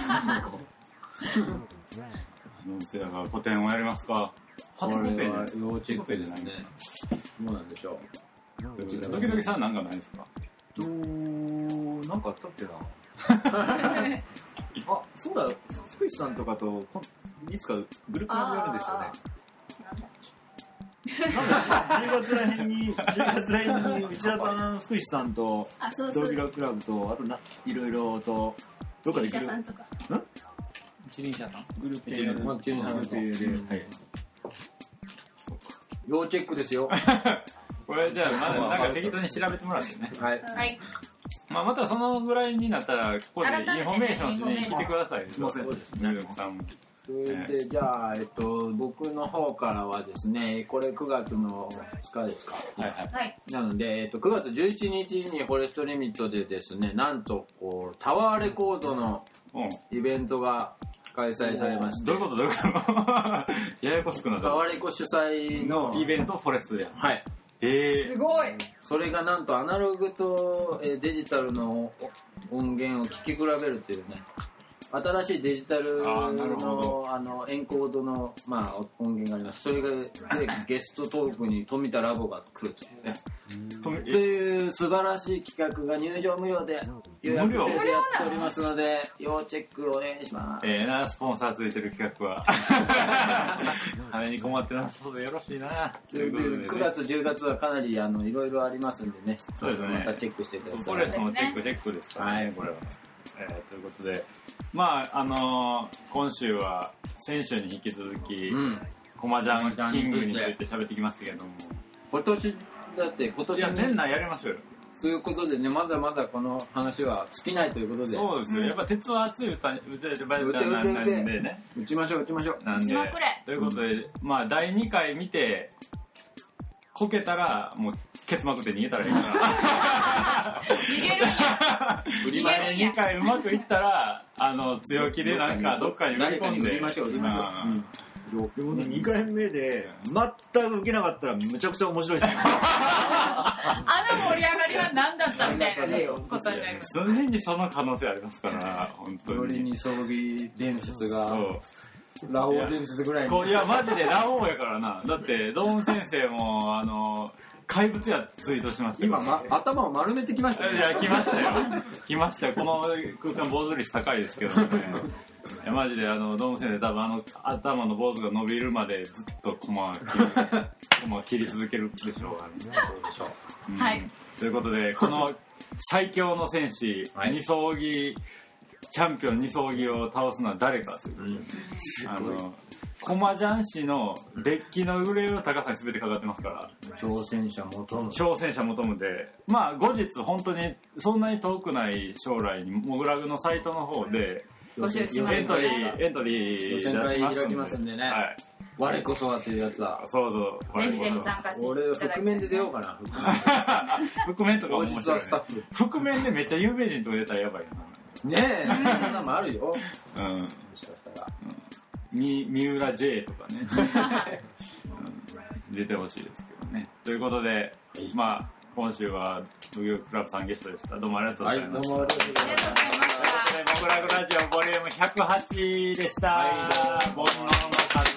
[SPEAKER 3] 内田が個展をやりますか。
[SPEAKER 2] こ
[SPEAKER 3] 初個展
[SPEAKER 2] れは要チェックですね。どうなんでしょ
[SPEAKER 3] ドキドキさんなんかないですか。
[SPEAKER 4] となんかあったっけなあ、そうだ、福士さんとかとこんいつかグループライブやるんですよね。
[SPEAKER 6] なんだっけ。
[SPEAKER 4] じゅうがつらへんに、じゅうがつらへんに内田さん、福士さんと、
[SPEAKER 6] あ、そうそう。
[SPEAKER 4] ドキラクラブと、あとな、いろいろと、どっかで
[SPEAKER 6] 医者さんとか。
[SPEAKER 2] 一輪車さん。
[SPEAKER 4] グループ
[SPEAKER 2] 一輪車
[SPEAKER 4] グループで、はい。
[SPEAKER 2] 要チェックですよ。
[SPEAKER 3] これじゃあまだなんか適当に調べてもらってね。
[SPEAKER 2] はい。
[SPEAKER 5] はい。
[SPEAKER 3] まあまたそのぐらいになったらここでインフォメーションしに来てください。
[SPEAKER 4] すいません
[SPEAKER 2] そうです
[SPEAKER 3] ね。さんも。
[SPEAKER 2] それで、じゃあ、えっと、僕の方からはですね、これくがつのふつかですか。
[SPEAKER 3] はいはい。
[SPEAKER 5] はい。
[SPEAKER 2] なので、えっと、くがつじゅういちにちにフォレストリミットでですね、なんと、こう、タワーレコードの
[SPEAKER 3] うん。
[SPEAKER 2] イベントが開催されまして、
[SPEAKER 3] どういうことどういうことややこしくなった
[SPEAKER 2] タ。ワーレコ主催の
[SPEAKER 3] のイベントをフォレストでやる。
[SPEAKER 2] はい。
[SPEAKER 3] え
[SPEAKER 5] すごい。
[SPEAKER 2] それがなんとアナログとえーデジタルの音源を聴き比べるっていうね、新しいデジタル
[SPEAKER 3] あーなるほ
[SPEAKER 2] の
[SPEAKER 3] ど
[SPEAKER 2] あのエンコードの、まあ、音源があります。それがでゲストトークに富田ラボが来るというね。という素晴らしい企画が入場無料で予約制でやっておりますので、要チェックお願いします。
[SPEAKER 3] ええな、スポンサーついてる企画は。金に困ってなさそうでよろしいな。ということでね、
[SPEAKER 2] くがつじゅうがつはかなりあのいろいろありますんでね。
[SPEAKER 3] そうですね。
[SPEAKER 2] またチェックしてください。
[SPEAKER 3] フォレストのチェックチェックですからね、
[SPEAKER 2] はい、
[SPEAKER 3] これは。えー、ということで、まああのー、今週は先週に引き続き、うん、コマジャンキングについて喋ってきましたけども、
[SPEAKER 2] 今年だって今年、
[SPEAKER 3] ね、いや年内やりましょうよ。
[SPEAKER 2] そういうことでね、まだまだこの話は尽きないということで。
[SPEAKER 3] そうですよ、うん、やっぱ鉄は熱い歌に打てる場合なんでね、
[SPEAKER 2] 打ちましょう打ちましょう。
[SPEAKER 3] なんでということで、うん、まあだいにかい見てこけたらもうケツまくって逃げたらいいから
[SPEAKER 5] 逃げるんや
[SPEAKER 3] 売り場ににかいうまくいったらあの強気でなんかどっかに売り込んで
[SPEAKER 2] 売りましょう売りましょう、うん
[SPEAKER 4] でもね、にかいめで全く受けなかったらむちゃくちゃ面白いですね。
[SPEAKER 5] あの盛り上がりは何だったみたいなねことになります。
[SPEAKER 3] 常にその可能性ありますから本当に。
[SPEAKER 2] よりに装備伝説がラオウ伝説ぐらいに。
[SPEAKER 3] いやマジでラオウやからな。だってドーン先生もあの怪物やツイートしましたよ。
[SPEAKER 2] 今、ま、頭を丸めてきましたね。
[SPEAKER 3] いや来ましたよ来ましたよ。この空間坊主率高いですけどね。いやマジであのドーム先生多分あの頭の坊主が伸びるまでずっとコマ切るコマ切り続けるでしょう。そうでしょう、うん、
[SPEAKER 5] はい。
[SPEAKER 3] ということでこの最強の戦士、はい、二装ぎチャンピオン二装ぎを倒すのは誰かという、うん、あのコマジャン氏のデッキの売れの高さに全てかかってますから。
[SPEAKER 2] 挑戦者求む
[SPEAKER 3] 挑戦者求むで、まあ後日本当にそんなに遠くない将来にモグラグのサイトの方で
[SPEAKER 5] 募集します、ね、
[SPEAKER 3] エントリーエントリー出しますんで、
[SPEAKER 2] 開きますんでね、
[SPEAKER 3] はい、
[SPEAKER 2] 我こそはというやつは
[SPEAKER 3] そうそう
[SPEAKER 5] ぜひぜひ参加していただきたい。
[SPEAKER 2] 俺覆面で出ようかな。
[SPEAKER 3] 覆面とか面白い、ね、覆面でめっちゃ有名人とか出たらやばい
[SPEAKER 2] な。ねえそんなのもあるよ、
[SPEAKER 3] うん、も
[SPEAKER 2] しかしたら、
[SPEAKER 3] うん、み三浦 J とかね、うん、出てほしいですけどね。ということで、はい、まあ今週はブギウギクラブさんゲストでした。どうもありがとうございました。
[SPEAKER 2] はい、どうもありがとうございました。
[SPEAKER 3] モグラグラジオボリュームひゃくはちでした。はい、煩悩の数